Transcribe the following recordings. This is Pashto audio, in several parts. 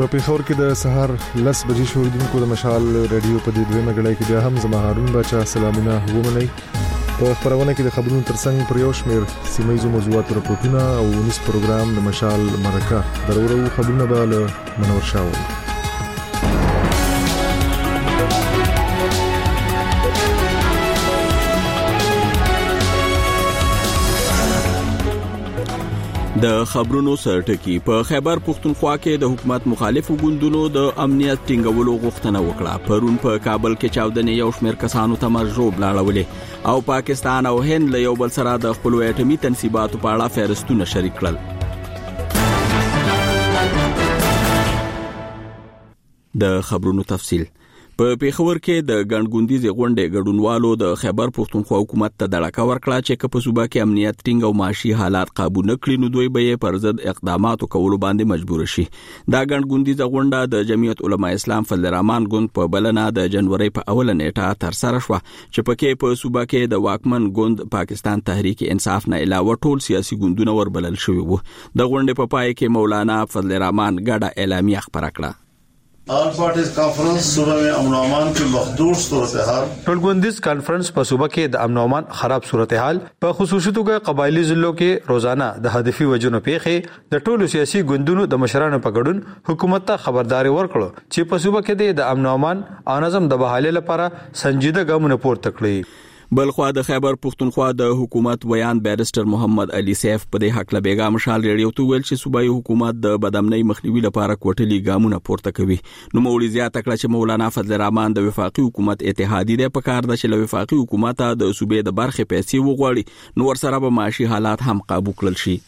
په پیښور کې د سهار 10 بجې شوریدونکو د مشال رادیو په دې دویمه غړۍ کې بیا هم زما هارون بچا سلامونه ومنئ. په خبرونه کې د خبرونو ترڅنګ پر یو شمېر سیمایي موضوعات راپورټونه او ونیس پروګرام د مشال مرکه ضروري خبرونه به له منور شاول. د خبرونو سرټکی په خیبر پختونخوا کې د حکومت مخالفو ګوندونو د امنیت ټینګولو غوښتنه وکړه. پرون په کابل کې چاودنې یو شمېر کسانو ته مرجوب لاړولې او پاکستان او هند له یو بل سره د خپل اټومي تنصیباتو په اړه فهرستونه شریک کړل. د خبرونو تفصیل په پیښور کې د ګڼګوندیزې غونډې ګډونوالو د خیبر پختونخوا حکومت ته دړکه ورکړه چې په صوبه کې امنیت ټینګ او معاشي حالات قابو نه کړي نو دوی به پر ضد اقدامات کولو باندې مجبور شي. دا ګڼګوندیزه غونډه د جمعیت علماء اسلام فضل الرحمن ګوند په بلنه د جنوري په اوله نیټه تر سره شو چې پکې په صوبه کې د واکمن ګوند پاکستان تحریک انصاف نه علاوه ټول سیاسي ګوندونه وربلل شوي وو. د غونډې په پای کې مولانا فضل الرحمن ګډه اعلامیه خبره کړه. آل پارٹیز کانفرنس صوبہ میں امن و امان کی مخدوش صورتحال ټولګوندیز کانفرنس په صوبه کې د امن او امان خراب صورتحال په خصوصي توګه قبایلی ضلعو کې روزانه د هدفي وجونو پیښې د ټولو سیاسي ګوندونو د مشرانو په ګډون حکومت ته خبرداري ورکړه چې په صوبه کې د امن او امان او نظم د بحالۍ لپاره سنجیده ګامونه پورته کړي. بلخوا د خیبر پختونخوا د حکومت ویان بیرستر محمد علي سیف په دې حق له بیګا مشال ریډیو ته ویل چې صوبایي حکومت د بدامنۍ مخنیوي لپاره کوټلي ګامونه پورته کوي. نو مولوی زیاته کړه چې مولانا فضل الرحمن د وفاقي حکومت اتحادیه د پکار د چې له وفاقي حکومت د صوبې د برخې پیسې وغواړي نو ورسره به معاشي حالات هم قابو کړل شي.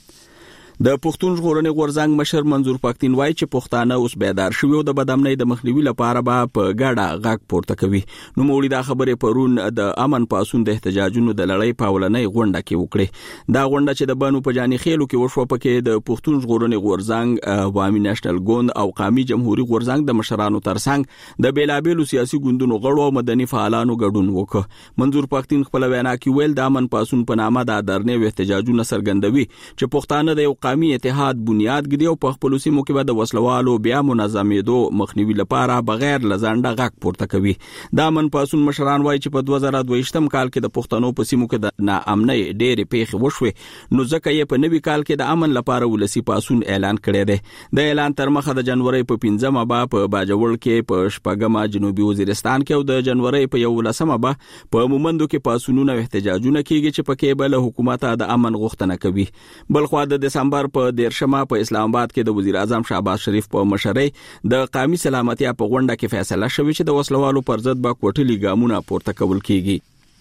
د پښتون ژغورنې غورځنګ مشر منظور پښتين وایي چې پښتانه اوس بیدار شوي او د بدامنۍ د مخنیوي لپاره به په ګډه غږ پورته کوي. نو مولوی دا خبره پرون د امن پاسون د احتجاجونو د لړۍ په ولنۍ غونډه کې وکړه. دا غونډه چې د بانو په جاني خېلو کې وشو پکې د پښتون ژغورنې غورځنګ عوامي نېشنل ګوند او قومي جمهوریت غورځنګ د مشرانو ترڅنګ د بیلابېلو سیاسي ګوندونو غړو او مدني فعالانو ګډون وکړ. منظور پښتين خپل وینا کې ویل د امن پاسون په نامه د درنې او احتجاجونو سرګندوي چې پښتانه د یو قومي اتحاد بنیاد ګډي او په خپل سیمو کې به د وسلوالو بیا منظمېدو مخنیوي لپاره بغیر لزانډه غږ پورته کوي. دا من پاسون مشران وایي چې په 2022م کال کې د پښتنو په سیمو کې د ناامنۍ ډېرې پیښې وشوې نو ځکه یې په نوي کال کې د امن لپاره ولسی پاسون اعلان کړی دی. د اعلان تر مخه د جنوري په 15مه به په باجوړ کې په شپږمه جنوبي وزیرستان کې او د جنوري په 11مه به په مومندو کې پاسونونه احتجاجونه کیږي چې پکې بل حکومت د امن غوښتنه کوي. بلخوا د دسمبر په 13مه په اسلام آباد کې د وزیر اعظم شهباز شریف په مشرۍ د قومي سلامتیا په غونډه کې فیصله شوې چې د وسلوالو پر ضد به کوټلي ګامونه پورته کول کیږي.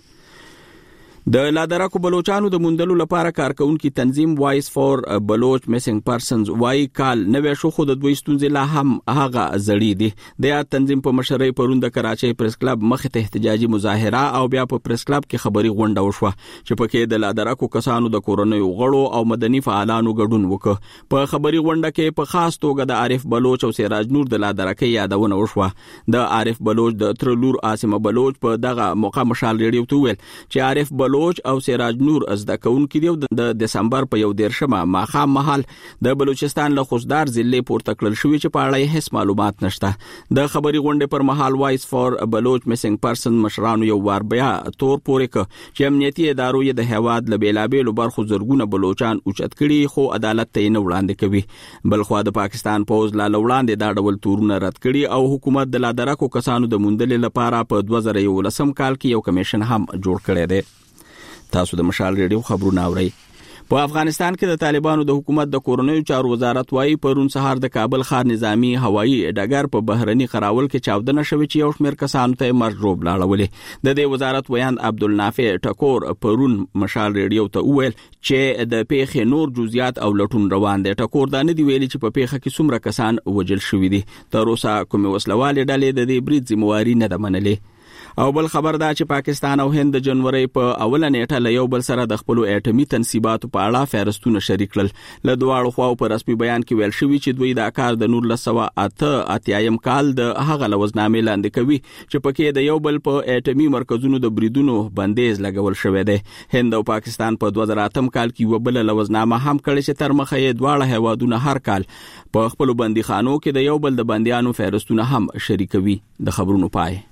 د لادراکو بلوچانو د موندلو لپاره کارکونکو تنظیم وایس فور بلوچ میسنګ پرسنز وای کال نوې شو خو د دوی ستونزې لا هم هغه زړې دي. د تنظیم په مشرۍ پرون د کراچۍ پریس کلب مخې ته احتجاجي مظاهره او بیا په پریس کلب کې خبري غونډه وشوه چې پکې د لادراکو کسانو د کورونیو غړو او مدني فعالانو ګډون وکړ. په خبري غونډه کې په خاص توګه د عارف بلوچ او سراج نور د لادراکۍ یادونه وشوه. د عارف بلوچ د ترلور عاصمه بلوچ په دغه موقع مشال ریډیو ته ویل چې عارف بلوچ او سراج نور از د کون کې د دسمبر په 11مه ماخام محل د بلوچستان له خوشدار ضلع پورته کړل شوی چې په اړه هیڅ معلومات نشته. د خبري غونډې پر مهال وایس فور بلوچ میسنګ پرسن مشرانو یو وار بیا تور پورې ک چې امنیتي ادارو یې د هواد له بیلابېلو برخو زرګونه بلوچان اوچت کړي خو عدالت ته نه وړاندې کوي. بلخوا د پاکستان پوز لا وړاندې دا ډول تورونه رد کړي او حکومت د لادراکو کسانو د موندلې لپاره په 2011 کال کې یو کمیشن هم جوړ کړی دی. تاسو د مشال ریډیو خبرونه اورئ. په افغانستان کې د طالبانو د حکومت د کورونیو چارو وزارت وایي پرون سهار د کابل ښار نظامی هوایی ډګر په بهرني خراول کې چاودنه شوې چې یو شمېر کسانو ته مرجوب لاړولې. د دې وزارت ویان عبدالنافع ټکور پرون مشال ریډیو ته وویل چې د پیښې نور جزئیات او لټون روان دي. ټکور دا نه دی ویلي چې په پیښه کې څومره کسان وژل شوي دي. تر اوسه کومې وسلوالې ډلې د دې برید ذمہواري نه ده منلې. او بل خبر دا چې پاکستان او هند د جنوري په اوله نیټه له یو بل سره د خپل اټومي تنصیباتو په اړه فهرستونه شریک کړل. له دواړو خواو په رسمي بیان کې ویل شوی چې دوی دا کار د 1988 کال د هغه لوزنامې لاندې کوي چې پکې د یو بل په اټومي مرکزونو د بریدونو بندیز لګول شوی دی. هند او پاکستان په 2008 کال کې یو بل لوزنامه هم کړې چې تر مخه یې دواړه هیوادونه هر کال په خپل بندیخانو کې د یو بل د بندیانو فهرستونه هم شریکوي. د خبرونو پای.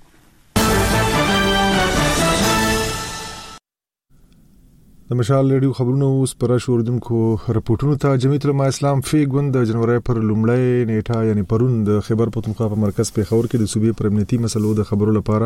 د مشال ریډیو خبرونو اوس پر شوردونکو رپورټونو ته. جمعیت العلماء اسلام فی ګوند د جنوري پر لومړی نیټه یعنی پرون د خیبر پختونخوا په مرکز پیښور کې د صوبې پر امنیتي مسلو د خبرو لپاره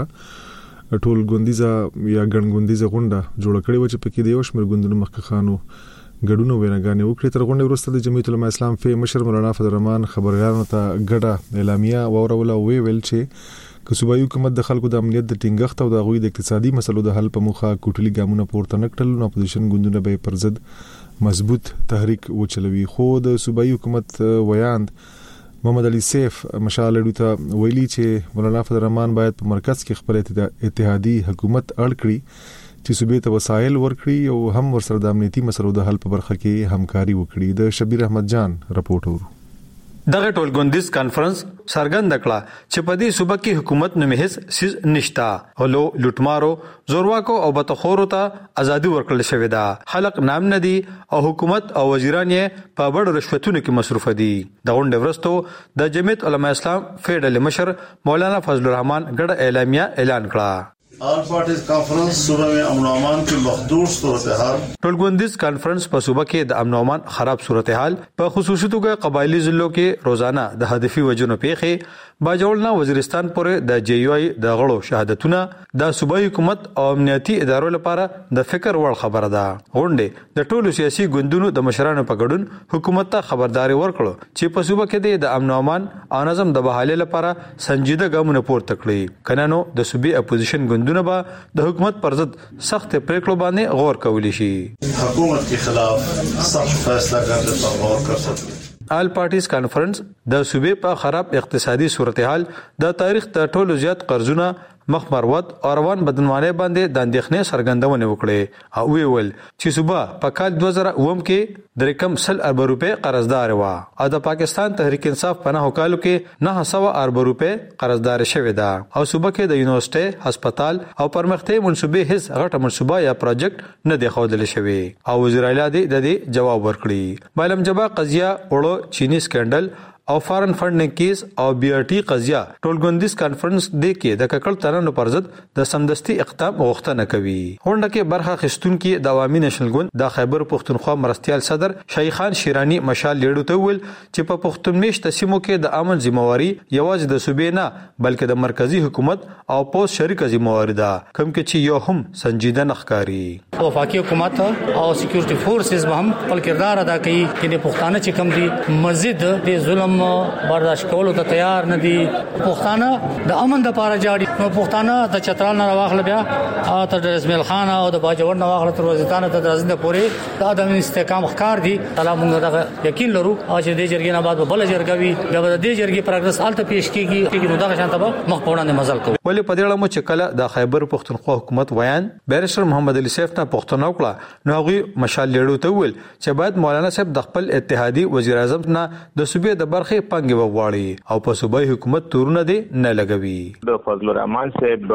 ټول ګوندیزه یا ګڼ ګوندیزه غونډه جوړ کړې و چې پکې د یو شمېر ګوندونو مخکخانو ګډون ویناګانې وکړې. تر غونډې وروسته د جمعیت العلماء اسلام فی مشر مولانا فضل الرحمن خبريالانو ته ګډه اعلامیه وروله ویل چې که صوبایي حکومت د خلکو د امنیت د ټینګښت او د غوي د اقتصادي مسلو د حل په موخه کوټلي ګامونه پورته نکړل نو اپوزیشن ګوندونه به پر ضد مضبوط تحریک وچلوي. خو د صوبایي حکومت ویاند محمد علي سیف مشال ریډیو ته ویلي چې مولانا فضل الرحمن باید په مرکز کې خپل اتحادي حکومت اړ کړي چې صوبې ته وسایل ورکړي او هم ورسره د امنیتي مسلو د حل په برخه کې همکاري وکړي. د شبیر احمد جان رپورټ ورو. دغه ټول ګوندیز کانفرنس سرګند کړه چې په دې صوبه کې حکومت نه مهز سیز نشتا هلو لوټمارو زورواکو او بتخورو ته ازادي ورکړل شوې ده. خلق نام نه دي او حکومت او وزیران یې په بڑ رشوتونو کې مصروف دي. د غونډې ورستو د جمعیت علماء اسلام فیډرل مشر مولانا فضل الرحمن ګډه اعلامیه اعلان کړه. آل پارٹیز کانفرنس صوبہ میں امن و امان کی مخدوش صورتحال. ټولګوندیز کانفرنس په صوبه کې د امن و امان خراب صورتحال په خصوصي توګه قبایلی ضلعو کې روزانه د هدفي وجونو پیښې باجوړنا وزیرستان پورې د جی یو ای د غړو شهادتونه د صوبایي حکومت او امنیتي ادارو لپاره د فکر وړ خبره ده. غونډې د ټولو سیاسي ګوندونو د مشرانو په ګډون حکومت ته خبرداري ورکړه چې په صوبه کې د امن و امان او نظم د بحالۍ لپاره سنجیده ګامونه پورته کړي. کنانو د صوبې اپوزیشن ګوندونه به د حکومت پر ضد سخت پریکړو باندې غور کولی شي. حکومت کے خلاف سخت فیصلہ کرنے پر غور کر سکتے. آل پارټیز کانفرنس د صوبې په خراب اقتصادي صورتحال د تاریخ د ټولو زیات قرضونه مخ مروت او روان بدنوانه باندې د اندېښنې څرګندونه وکړه او ویل چې صوبه په کال 2009 کې د رقم 100 ارب روپے قرضدار و او د پاکستان تحریک انصاف پناه کالو کې 900 ارب روپے قرضدار شوی دا او صوبه کې د یونیورسيټي هسپتال او پرمختیا منصوبې هیڅ غټه منصوبه یا پروجیکټ نه دی خوندل شوی او وزیر اعلی د دې جواب ورکړي. بایلم جبا قضیه وړو چینی سکینډل او فارن فندنګ کیس او بی ار ټی قضیه ټولګوندیز کانفرنس د کې د ککړ تنانو پر ضد د سمدستي اقدام غوښتنه کوي. غونډه کې برخه اخیستونکو د عوامي نېشنل ګوند د خیبر پختونخوا مرستيال صدر شایخان شیرانی مشال لیډو ته ویل چې په پختونمېش تسمو کې د امن ذمہواری یوازې د صوبې نه بلکې د مرکزی حکومت او پوس شریک ذمہواری ده کوم کې چې یو هم سنجیده نخکاری. وفاقي حکومت او سکیورټي فورسز به هم خپل کردار ادا کوي چې پښتانه چې کم دي مزید د ظلم برداشت کولو ته تیار نه دي. پښتانه د امن د لپاره جاړي نو پښتانه د چترال نه واخل بیا تر اسماعیل خان او د باجوړ نه واخل تر وزیرستان ته درځنده پورې د ادم استحکام ښکار دي. تعالی موږ دا یقین لرو چې د جرګې نه بعد بل جرګوي د دې جرګې پروګرس الته پیش کیږي نو دا شانته به مخ په وړاندې مزل کوي. ولې په دې اړه مو چې کله د خیبر پختونخوا حکومت ویان بیرسټر محمد علي سیف نه پښتنو کړه نو هغه مشال لیډو ته ویل چې باید مولانا صاحب د خپل اتحادي وزیر اعظم نه د صوبې د برخې پنګ وغواړي او په صوبایي حکومت تورونه دي نه لګوي. د فضل الرحمن صاحب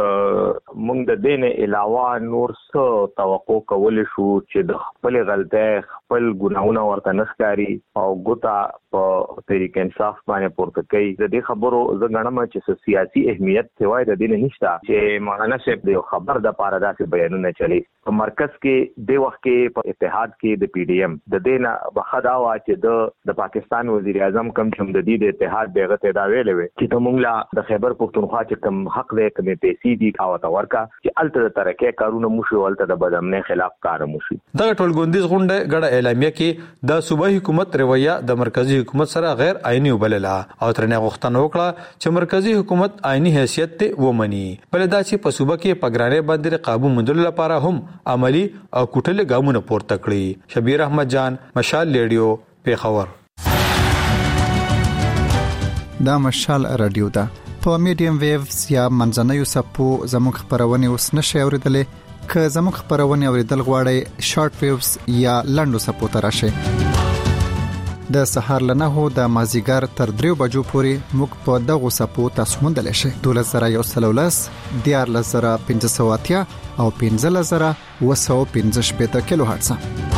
موږ د دین علاوه نور څه توقع کول شو چې د خپل غلطه خپل ګناونه ورته نخکاری او ګوتا په طریق انصاف باندې پورته کوي. د دې خبرو زغړم چې سیاسي اهمیت ثوای د دین نشته چې مولانا صاحب د خبر د پاره داسې بیانونه چلی. په مرکز کې د وخت کې په اتحاد کې د پی ډی ایم د دین بخداوا چې د پاکستان وزیر اعظم کم چې د دې اتحاد دغه ته دا ویلې وي چې ته مونږ لا د خیبر پختونخوا چې کم حق دې کمې پیسې دي او تا ورکا چې الته ترکه کارونه مشو الته د بدامنه خلاف کار مشي. دا ټولګوندیز غونډه ګډه اعلامیه کې د صوبایي حکومت رویه د مرکزی حکومت سره غیر عیني وبلله او ترنه غوښتنه وکړه چې مرکزی حکومت عیني حیثیت ته ومني بل دا چې په صوبه کې پګرانې باندې قابو مندل لپاره هم عملی او کوټل ګامونه پورته کړی. شبیر احمد جان مشال لیډیو پیښور. دا مشال رادیو ده په میډیم ویوز یا منځنوي سپو زموږ خبرونه اوس نشئ اوریدلای. که زموږ خبرونه اوریدل غواړئ شارټ ویوز یا لنډو سپو ته راشئ. د سهار له 9 د مازیګر تر 3 بجو پورې موږ په دغه سپو تاسو موندلی شئ. 12113 14580 او 15215 کیلو هرتز.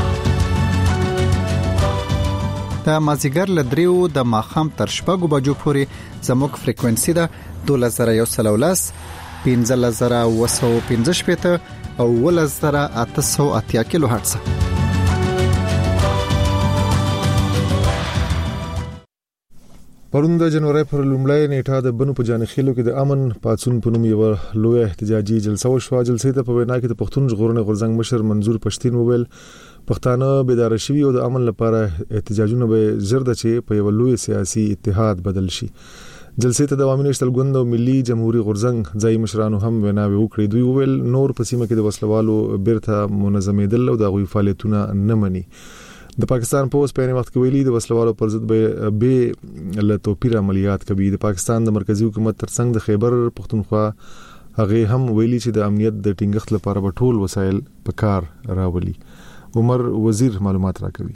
د مازیګر له 3 د ماخام تر 6 بجو پورې زموږ فریکوئنسي ده 12113 15215 او 11880 کیلو هرتز. پرون د جنوري پر لومړۍ نیټه د بنو په جانخیلو کې د امن پاتون په نوم یو لوی احتجاجي جلسه وشوه. جلسې ته په وینا کې د پښتون ژغورنې غورځنګ مشر منظور پښتين وویل پښتانه بیدار شوي او د امن لپاره احتجاجونه به زر د چې په یو لوی سیاسي اتحاد بدل شي. جلسې ته د عوامي نشتلګوند او ملي جمهوریت غورځنګ ځای مشرانو هم ویناوي وکړي. دوی وویل نور په سیمه کې د وسلوالو بیرته منظمېدل او د غوي فعالیتونه نه مني. د پاکستان پولیس په یوه وخت کې ویلي د وسلوالو پر ضد به له توپیر عملیات کوي. د پاکستان د مرکزی حکومت ترڅنګ د خیبر پختونخوا هغه هم ویلي چې د امنیت د ټینګښت لپاره به ټول وسایل په کار راولي. عمر وزیر معلومات راکوي.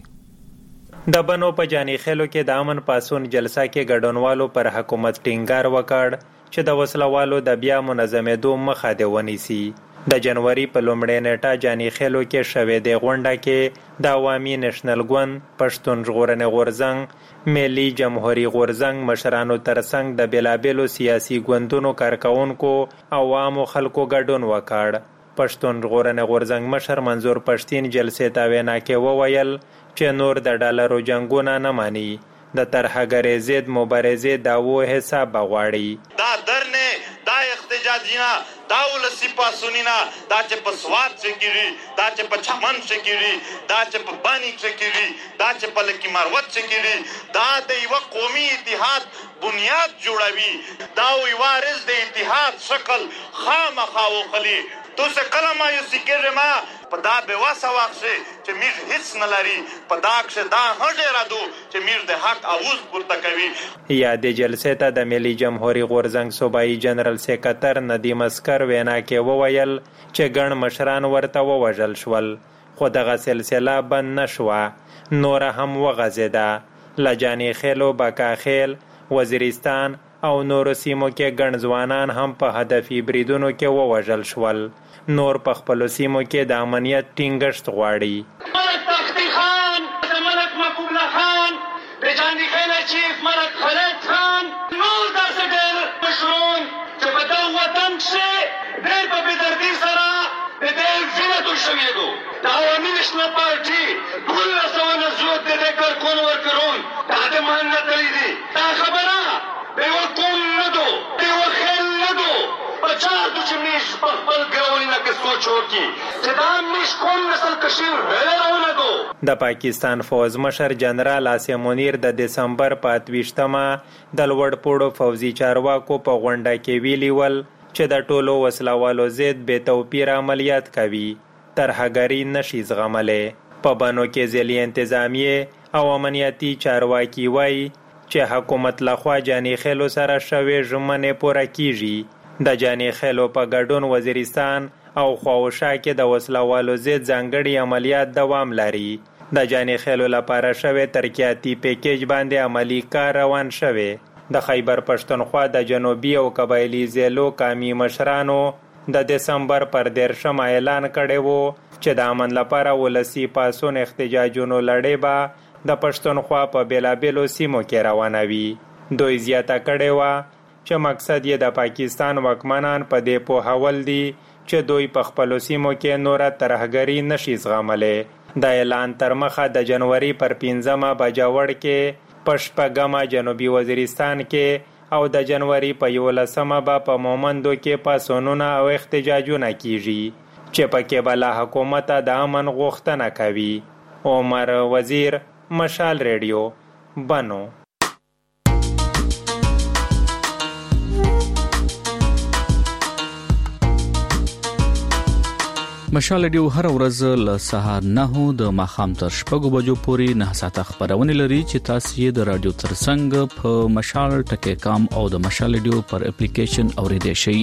د بنو په جانخیلو کې د امن پاسون جلسه کې ګډونوالو پر حکومت ټینګار وکړ چې د وسلوالو د بیا منظمېدو مخه دې ونیسي. د جنوري په لومړۍ نیټه جانخیلو کې شوې د غونډه کې د عوامي نېشنل ګوند، پښتون ژغورنې غورځنګ، ملي جمهوریت غورځنګ مشرانو ترڅنګ د بیلابېلو سیاسي ګوندونو کارکونکو او عامو خلکو ګډون وکړ. پښتون ژغورنې غورځنګ مشر منظور پښتين جلسې ته وینا کې وویل چې نور د ډالرو جنگونه نه مانی، د ترهګرۍ ضد مبارزې داوو حساب غواړي. دا درنه دا احتجاجینا دا ولسی پاسونینا دا چې په سواد څخه کیږي، دا چې په چمن څخه کیږي، دا چې په بانی څخه کیږي، دا چې په لکی مروت څخه کیږي، دا د یو قومي اتحاد بنیاد جوړوي. دا یو وارث د اتحاد شکل خامخا وخلی. تو څه کلمه یو سکیږي ما په دا به واسه واخشه چې میر هیڅ نه لري، په دا کې دا هډه را دو چې میر د حق اواز پورته کوي. یا د جلسې ته د ملي جمهوریت غورځنګ صوبایي جنرال سیکریټر ندیم اسکر وینا کې وویل چې ګڼ مشران ورته ووژل شول، خو دغه سلسله بند نشوه، نور هم وغځېده. لجاني خیلو، بکاخیل، وزیرستان او نورو سیمو کې ګڼ ځوانان هم په هدفي بریدونو کې ووژل شول. نور په خپلو سیمو کې د امنیت ټینګښت غواړي. ملک تختی خان، ملک محبوب الله خان، د جاني خیل چیف ملک خالد خان، نور داسې ډېر مشرون چې په دغه وطن کښې ډېر په بېدردي سره د دې وینه توی شوې دو. د عوامي نېشنل پارټي 1290 د دې کارکون ورکرون دا د مهنت تللی دي. دا خبره د یوه قوم نه دو، د یوه خیل نه دو. په چار دو چې میش په خپل ګرونینه کې سوچ وکړي چې دا میش کوم نسل کشي ویله راونه دو. د پاکستان فوز مشر جنرال عاصم منیر د دسمبر په 28مه د لوړپوړو فوزي چارواکو په غونډه کې ویلي ول چې د ټولو وسلوالو ضد بې توپیر عملیات کوي، ترهګري نشي زغملی. په بنو کې ځلي انتظامیې او امنیتي چارواکي وایي چې حکومت لخوا جاني خیلو سره شوې ژمنې پوره کیږي. د جاني خیلو په ګډون وزیرستان او خواوشا کې د وسلوالو ضد ځانګړي عملیات دوام لري. د جاني خیلو لپاره شوې ترقیاتي پیکیج باندې عملی کار روان شوی. د خیبر پښتونخوا د جنوبي او قبایلی ضلعو قومي مشرانو د دسمبر پر 13 اعلان کړی وو چې د امن لپاره ولسی پاسون احتجاجونو لړۍ به د پښتونخوا په بیلابېلو سیمو کې روانوي. دوی زیاته کړې وه چې مقصد یې د پاکستان واکمنان په دې پوهول دي چې دوی په خپلو سیمو کې نوره ترهګري نشي زغملی. د اعلان تر مخه د جنوري پر 15مه بجاوړ کې، په 6مه جنوبي وزیرستان کې او د جنوري په 11مه به په مومندو کې پاسونونه او احتجاجونه کیږي چې پکې به له حکومته د امن غوښتنه کوي. عمر وزیر، مشال ریډیو، بنو. مشال ریډیو هر ورځ له سهار 9 د ماخام تر شپږو بجو پورې 9 ساعته خبرونه لري چې تاسو یې د رادیو ترڅنګ په مشال ټکی کام او د مشال ریډیو پر اپلیکیشن اوریدئ شئ.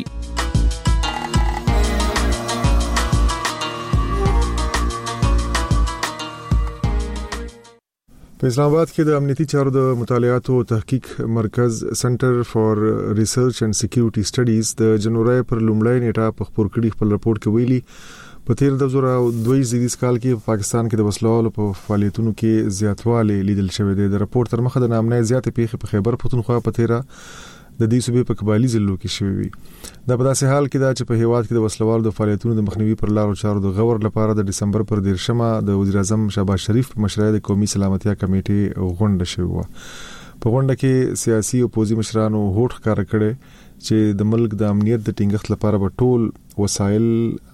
په اسلام آباد کې د امنیتي چارو د مطالعات او تحقیق مرکز سنټر فار ریسرچ اینڈ سکیورټي سټډیز د جنوري پر لومړی نیټه په خبر کړي خپل رپورت کې ویلي په تیر 2022 کال کې په پاکستان کې د وسلوالو په فعالیتونو کې زیاتوالی لیدل شوی دی. د رپورت تر مخه د نامنې زیاتې پیښې په خیبر پختونخوا په تیرا د دې صوبې په قبایلی ضلعو کې شوی وي. دا په داسې حال کې دا چې په هیواد کې د وسلوالو د فعالیتونو د مخنیوي پر لارو چارو د غور لپاره د دسمبر پر 13 د وزیر اعظم شهباز شریف په مشرۍ د قومي سلامتیا کمیټې غونډه شوې و. په غونډه کې سیاسي او پوځي مشرانو هوډ ښکار کړي چې د ملک د امنیت د ټینګښت لپاره به ټول وسایل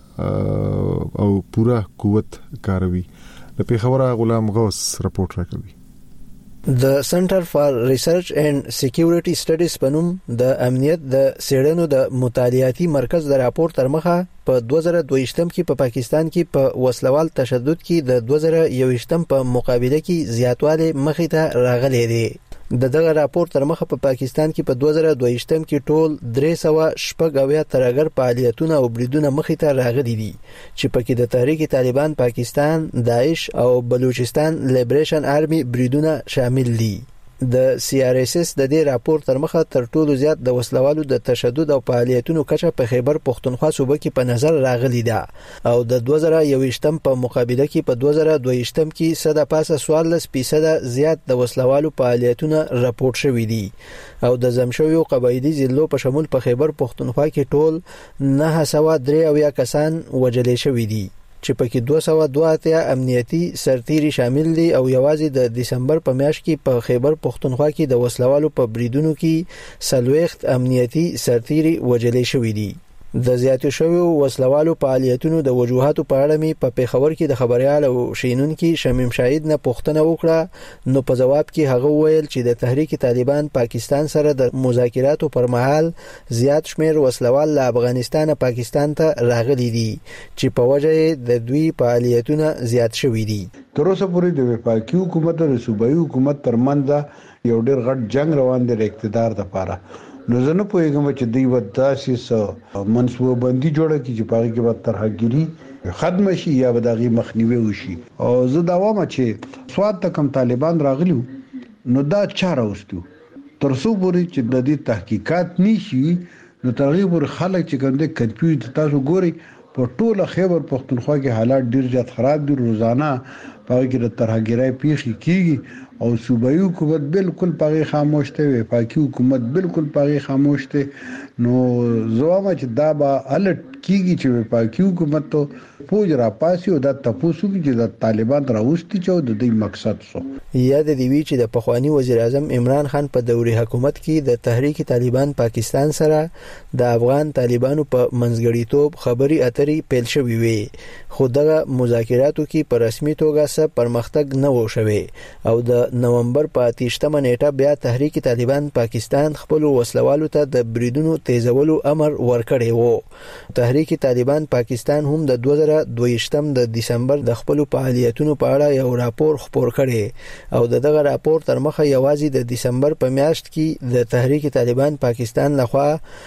او پورا قوت کاروي. د پیښور غلام غوث رپورت راکوي. د سنټر فار ریسرچ اینڈ سکیورټي سټډیز په نوم د امنیت د څېړنو د مطالعاتي مرکز د راپور تر مخه په 2022 کې په پاکستان کې په وسلوال تشدد کې د 2021 په مقابله کې زیاتوالی مخې ته راغلی دی. دغه راپور تر مخه په پاکستان کې په 2022 کې ټول 380 ترګر فعالیتونه او بریدونه مخې ته راغلي دي چې پکې د تحریک طالبان پاکستان، داعش او بلوچستان لیبریشن آرمي بریدونه شامل دي. د CRSS د دې راپور تر مخه تر ټولو زیات د وسلوالو د تشدد او فعالیتونو کچه په خیبر پختونخوا صوبه کې په نظر راغلی ده او د 2021 په مقابله کې په 2022 کې 114% زیات د وسلوالو فعالیتونه راپورټ شوي دي او د زمشویو قبایلی ضلعو په شمول په خیبر پختونخوا کې ټول 903 کسان وژل شوي دي چې پکې 282 امنیتي سرتیري شامل دي او یوازې د دسمبر په میاشت کې په خیبر پختونخوا کې د وسلوالو په بریدونو کې 40 امنیتي سرتیري وژل شوي دي. د زیاتو شویو وسلوالو فعالیتونو د وجوهاتو په اړه می په پیښور کې د خبريال او شینونکو شمیم شاهد نه پوښتنه وکړه نو په جواب کې هغه ویل چې د تحریک طالبان پاکستان سره د مذاکراتو پر مهال زیات شمیر وسلوال له افغانستان پاکستان ته راغلي دي چې په وجه د دوی فعالیتونه زیات شوي دي. تر اوسه پورې د وفاقي حکومت او صوبایي حکومت ترمنځ یو ډېر غټ جنگ روان دی د اقتدار لپاره. نو زه نه پوهیږم چې دوی وداسې منصوبه بندي جوړه کړي چې پاره کې به ترهګيري ختم شي یا به دغه مخنیوي وشي. او زه دا وایم چې سواد ته کم طالبان راغلي نو دا چاره وستو تر څو پورې چې د دې تحقیقات نشي نو ترغیب ور خلک چې کوم د کنفیوز تاسو ګوري په ټوله خیبر پختونخوا کې حالات ډیر زیات خراب دي. روزانه پاره کې د ترهګيري پیښې کیږي او صوبایي حکومت بالکل پاره خاموش دی، وفاقي حکومت بالکل پاره خاموش دی. نو زوامه چې دا به الټ کیږي چې وفاقي حکومت ته پوج را پاسي او د تاسو کې د طالبان راوستي چې د دې مقصد سو یاد دی وی چې د پخوانی وزیر اعظم عمران خان په دوري حکومت کې د تحریک طالبان پاکستان سره د افغان طالبانو په منځګړیتوب خبري اترې پیل شوې وي خو دغه مذاکراتو کې په رسمي توګه څه پرمختګ نه و شوی او د نومبر په 28 نیټه بیا تحریک طالبان پاکستان خپل وسلوالو ته د بریدونو تیزولو امر ورکړی وو. تحریک طالبان پاکستان هم د 2022 د دسمبر د خپل فعالیتونو په اړه یو راپور خپور کړي او دغه راپور تر مخه یوازې د دسمبر په میاشت کې د تحریک طالبان پاکستان لخوا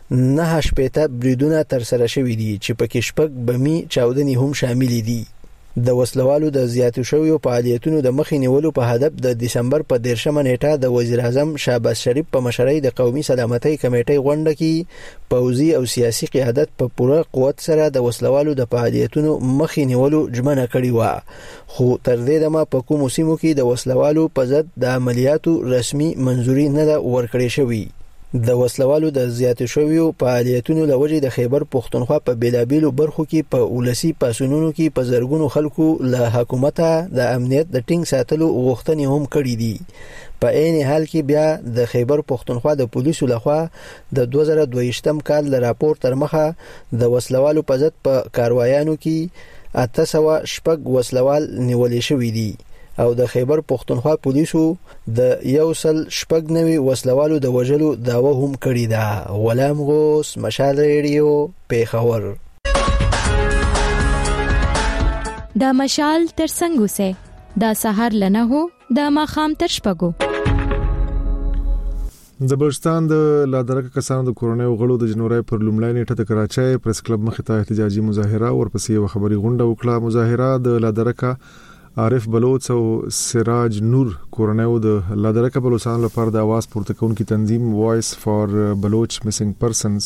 9 بریدونه تر سره شوي دي چې پکې شپږ بمي چاودنې هم شامل دي. د وسلوالو د زیاتو شویو فعالیتونو د مخې نیولو په هدف د دسمبر په 13 نیټه د وزیر اعظم شهباز شریف په مشرۍ د قومي سلامتۍ کمیټې غونډه کې پوځي او سیاسي قیادت په پوره قوت سره د وسلوالو د فعالیتونو مخې نیولو ژمنه کړې و خو تر دې دمه په کومو سیمو کې د وسلوالو په ضد د عملیاتو رسمي منځوري نه ورکړې شوې. د وسلوالو د زیاتو شویو فعالیتونو لوجې د خیبر پختونخوا په بیلابیلو برخو کې په ولسی پاسونونو کې په زرګونو خلکو له حکومت د امنیت د ټینګ ساتلو غوښتنې هم کړې دي. په عین حال کې بیا د خیبر پختونخوا د پولیسو لخوا د 2022 کال د راپور تر مخه د وسلوالو په ضد په کاروایانو کې 800 وسلوال نیولې شوي دي او د خیبر پختونخوا پولیسو د 190 وسلوالو د وژلو داوا هم کړې ده. غلام غوث، مشال ریډیو، پیښور. د مشال ترڅنګ اوسه د سحر لنه هو د ماخام تر شپږو. د بلوچستان د لادرکه کسانو د کورونې غړو د جنوري پر لومړۍ نیټه د کراچۍ پریس کلب مخې ته احتجاجي مظاهره ورپسې یو خبري غونډه وکړه. مظاهره د لادرکه عارف بلوچ او سراج نور کورونې د لادرکه بلوچستان لپاره د आवाज پورته کوونکی تنظیم وایس فار بلوچ میسنګ پرسنز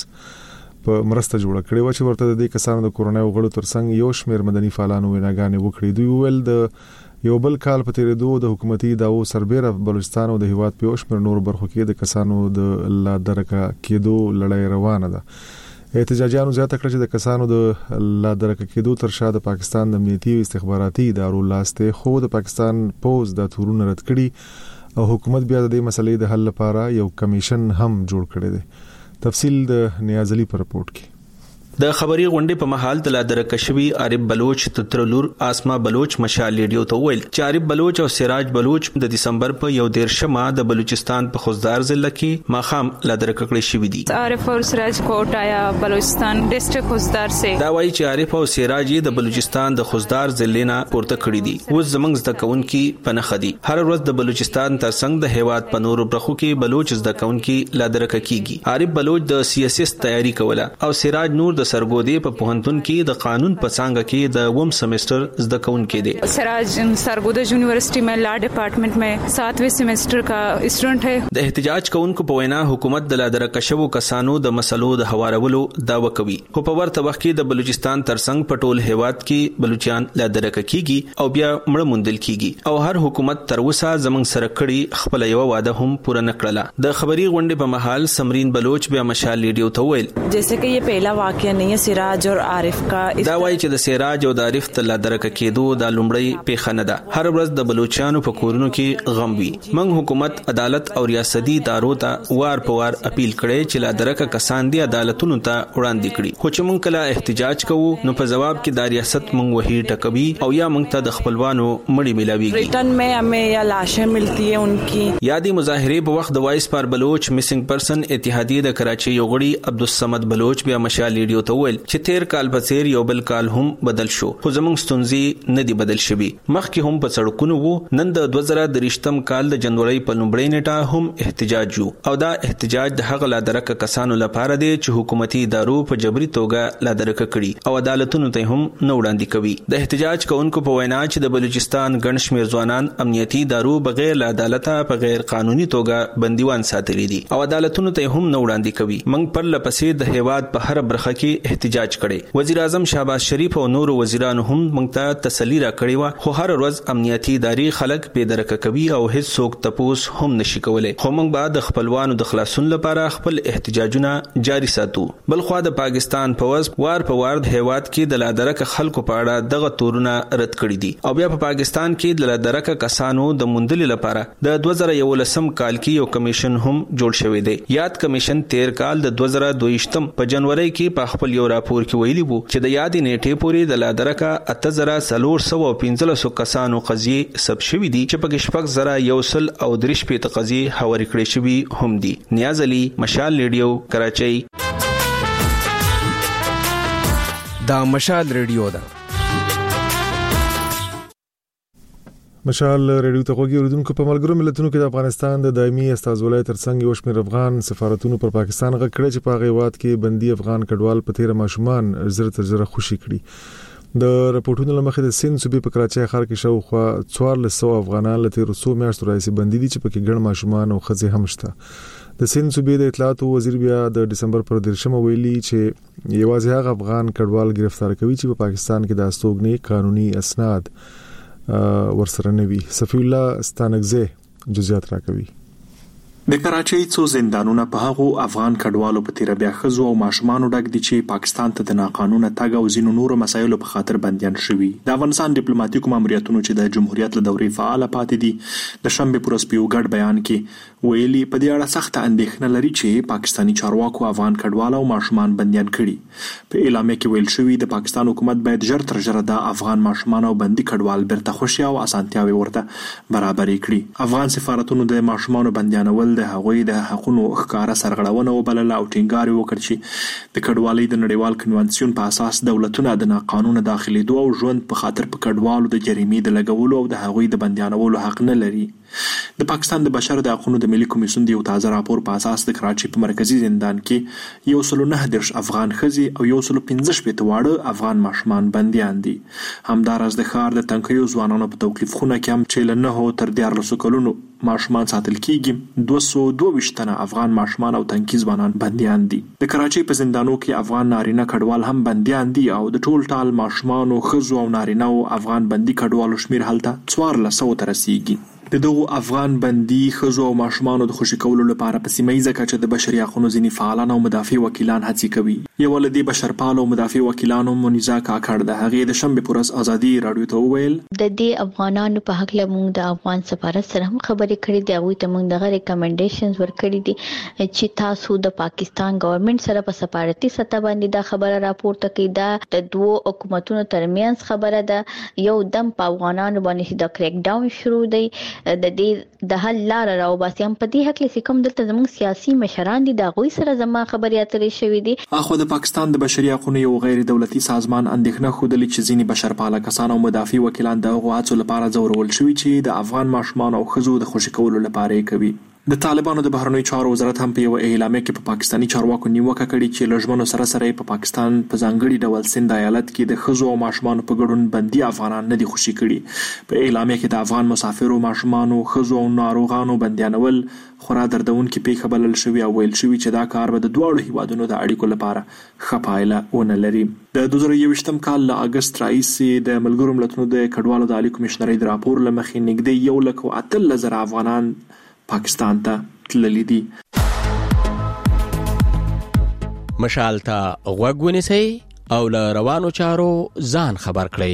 په مرسته جوړه کړې و چې ورته د کسانو د کورونې غړو ترڅنګ یو شمېر مدني فعالانو ویناګانې وکړې. دوی ویل د یو بل کال په تیریدو د حکومتي داو سربېره بلوچستان او د هیواد په اوشمر نور برخو کې د کسانو د لادرکه کېدو لړۍ روانه ده. احتجاجیانو زیاته کړ چې د کسانو د لادرکه کېدو تر شا د پاکستان د امنیتي او استخباراتي ادارو لاسته خو د پاکستان پوز د تورونه رد کړي او حکومت بیا د دې مسلې د حل لپاره یو کمیشن هم جوړ کړی دی. تفصیل د نیاز علي پر رپورت کې. د خبري غونډې په محل د لادرکه شوی عارف بلوچ تترلور آسما بلوچ مشال ریډیو ته ویل چې عارف بلوچ او سراج بلوچ د دسمبر په 11 د بلوچستان په خوزدار ضلع کې ماخام لادرکه کړی شوی دي. عارف او سراج کوټ آیا بلوچستان ډیسټریکټ خوزدار سے دا وایي چې عارف او سراج د بلوچستان د خوزدار ضلع نه پورته کړی دي. و زمنګ زده کوونکي پنه خدي هر ورځ د بلوچستان ترڅنګ د هیواد په نورو برخو کې بلوچ زده کوونکي لادرکه کیږي. عارف بلوچ د سیاسي تیاری کوله او سراج نور د سرګودي په پوهنتون کې د قانون په څانګه کې د وم سیمستر زده کوونکی دی. سراج سرګودا یونیورسيटी में लॉ डिपार्टमेंट में 7वें सेमेस्टर का स्टूडेंट है. د احتجاج کوونکو په وینا حکومت د لادرکه شوو کسانو د مسلو د هوارولو داوا کوي. خو په ورته وخت کې د بلوچستان ترڅنګ په ټول هیواد کې بلوچستان لادرکه کیږي او بیا مړ موندل کیږي او هر حکومت تر اوسه زمنګ سره کړي خپل یو وعده هم پوره نه کړله. د خبري غونډې په محل سمرین بلوچ بیا مشال ریډیو ته ویل जैसे कि ये पहला वाकया नहीं है سراج और عارف کا. دا وایي چې د سراج او د عارف د لادرکه کېدو د لومړی پیښه نه ده. هر ورځ د بلوچستانو په کورونو کې غم وي. موږ حکومت عدالت او ریاستي ادارو ته وار په وار اپیل کړي چې لادرکه کسان دي عدالتونو ته وړاندې کړي. خو چې موږ کله احتجاج کوو نو په جواب کې د ریاست موږ وਹੀ ټکوي او یا موږ ته د خپلوانو مړی ملاويږي. ریټن میں हमें یا لاشیں ملتی ہیں انکی. یادی مظاهره په وخت د وایس فار بلوچ میسنګ پرسن اتحادیه د کراچي یو غړي عبدالصمد بلوچ بیا مشال ریډیو ته ویل چې تیر کال په څیر یو بل کال هم بدل شو خو زموږ ستونزې نه دی بدل شوی. مخکې هم په سړکونو وو. نن د 2023م کال د جنوري په لومړۍ نیټه هم احتجاج یو او دا احتجاج د هغه لادرکه کسانو لپاره دی چې حکومتي ادارو په جبري توګه لادرکه کړي او عدالتونو ته هم نه وړاندې کوي. د احتجاج کوونکو په وینا چې د بلوچستان ګڼ شمېر ځوانان امنیتي ادارو بغیر له عدالته په غیر قانوني توګه بندیوان ساتلي دي او عدالتونو ته هم نه وړاندې کوي. موږ پر لپسې د هیواد په هر برخه کې احتجاج کړي. وزیر اعظم شهباز شریف او نور وزیرانو هم موږ ته تسلی راکړې و خو هر ورځ امنیتي ادارې خلک بې درکه کوي او هیڅ څوک تپوس هم نشي کولای. خو موږ به د خپلوانو د خلاصون لپاره خپل احتجاجونه جاری ساتو. بل خو د پاکستان پوز وار په وار د هیواد کې د لادرکه خلکو په اړه دغه تورونه رد کړی دي او بیا په پاکستان کې د لادرکه کسانو د موندل لپاره د 2011 کال کې یو کمیشن هم جوړ شوی دی. یاد کمیشن 13 کال د 2022 په جنوري کې په خپل یو راپور کې ویلي وو چې د یادې نیټې پورې د لادرکه 8415 کسانو قضیې ثبت شوې دي چې په شپږ زره یو سل او درش په قضیې حواله کړې شوې هم دي. نیاز علي مشال ریډیو کراچۍ. دا مشال ریډیو ده. مشال ریډیو ته غوږی اوریدونکو په ملګرو ملتونو کې د افغانستان د دایمي استازولۍ ترڅنګ یو شمېر افغان سفارتونو پر پاکستان غږ کړی چې په هغه وخت کې بندي افغان کډوال په تیر ماشومان زر تر زر خوشي کړي. د راپورټونو لمخې د سند صوبې په کراچۍ ښار کې شاوخوا 1400 افغانان له تیر څو میاشتو راځي بندي دي چې پکې ګڼ ماشومان او ښځې هم شته. د سند صوبې د اطلاعات وزیر بیا د دسمبر پر 13 ویلي چې یوازې هغه افغان کډوال گرفتار کوي چې په پاکستان کې د استوګنې قانوني اسناد ورسره نوي. صفی الله ستانګزه جزئیات راکوي. د کراچۍ څو زندانونه په هغو افغان کډوالو په تیر بیا خزو او ماشومان ډک دي چې پاکستان ته د ناقانونه تګ او ځینو نورو مسایلو په خاطر بنديان شوي. د افغانستان ډیپلوماټیکو ماموریتونو چې د جمهوریت له دورې فعال پاتې دي د شنبه پر سپیو ګډ بیان کې ویلي په دې اړه سخت اندېښنه لري چې پاکستانی چارواکو افغان کډوال او ماشومان بنديان کړي. په اعلامیه کې ویل شوی د پاکستان حکومت باید ژر تر ژره د افغان ماشومان او بندي کډوال بیرته خوشي او اسانتیاوي ورته برابرې کړي. افغان سفارتونو د ماشومان بنديانول د هغوی د حقوقو ښکارا سرغړونه وبلله او ټینګار وکړ چې د کډوالۍ د نړیوال کنوانسیون په اساس دولتونه د ناقانونه داخليدو او ژوند په خاطر په کډوالو د جریمې د لګولو او د هغوی د بندیانولو حق نه لري. د پاکستان د بشر د حقوقو د ملي کمیسیون د یو تازه راپور په اساس د کراچۍ په مرکزی زندان کې 119 افغان ښځې او 115 واړه افغان ماشومان بندیان دي. همداراز د ښار د تنکیو ځوانانو په توقیف خونه کې هم چې له 9 تر 14 کلونو ماشومان ساتل کیږي. 222 تنه افغان ماشومان او تنکی ځوانان بندیان دي. د کراچۍ په زندانو کې افغان نارینه کډوال هم بندیان دي او د ټول ټال ماشومان او ښځو او نارینه او افغان بندي کډوالو شمیر هلته 1400 ته رسیږي. د دغو افغان بندي ښځو او ماشومانو د خوشي کولو لپاره په سیمه ییزه کچه د بشري حقوقو ځینې فعالان او مدافع وکیلان هڅې کوي. یو له دې بشرپالو او مدافع وکیلانو منیزا کاکړ د هغې د شنبې پر ورځ ازادي راډیو ته وویل د دې افغانانو په حق له موږ د افغان سفارت سره هم خبرې کړې دي. هغوی ته موږ دغه ریکمنډیشنز ورکړي دي چې تاسو د پاکستان ګورنمنت سره په سفارتي سطح باندې دا خبره راپورته کړئ. دا د دوه حکومتونو ترمنځ خبره ده. یو دم په افغانانو باندې د کریک ډاون شروع دی د دې د حل لار راو باسي. هم په دې حق لسی کوم دلته زموږ سیاسي مشران دي دا غوي سره زما خبرې اترې شوې دي. اخو د پاکستان د بشري حقوقو یو غیر دولتي سازمان اندېښنه خوده چې ځینې بشرپاله کسان او مدافع وکیلان د هغو لپاره ځورول شوي چې د افغان ماشومان او ښځو د خوشي کولو لپاره کوي. د طالبانو د بهرنیو چارو وزارت هم په یو اعلامیه کې په پاکستاني چارواکو نیوکه کړې چې لږمنو سره په پاکستان په ځانګړي ډول سند ایالت کې د ښځو او ماشومانو په ګډون بندي افغانان نه دي خوشي کړي. په اعلامیه کې د افغان مسافرو ماشومانو ښځو او ناروغانو بندیانول خورا دردونکې پیښه بلل شوی او ویل شوی چې دا کار به د دواړو هیوادونو د اړیکو لپاره ښه پایله ونه لري. د 2021 کال له اگست راهیسې د ملګرو ملتونو د کډوالو د عالی کمشنرۍ د راپور له مخې نږدې 1,800,000 افغانان پاکستان ته تللی دي. مشال ته غوږ ونیسئ او له روانو چارو ځان خبر کړئ.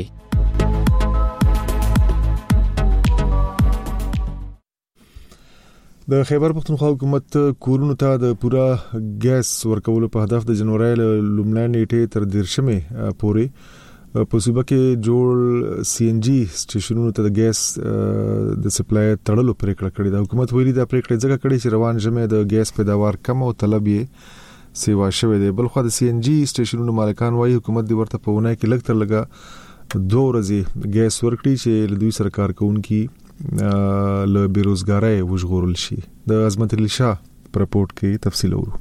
د خیبر پختونخوا حکومت کورونو ته د پورا ګیس ورکولو په هدف د جنوري لومړنۍ نیټه تر 13 پورې په صوبه کې جوړ سی ان جی سټیشنونو ته د ګیس د سپلای تړلو پریکړه کړې ده. حکومت ویلي دا پریکړه ځکه کړې چې روان ژمه د ګیس پیداوار کم او طلب یې سیوا شوی دی. بل خو د سی ان جی سټیشنونو مالکان وايي حکومت د ورته په ونه کې لګ تر لګا 2 ورځې ګیس ورکړي چې له دوی سره کارکونکي له بیروزګارۍ وژغورل شي. د عظمت علي شاه په رپورت کې تفصیل ورو.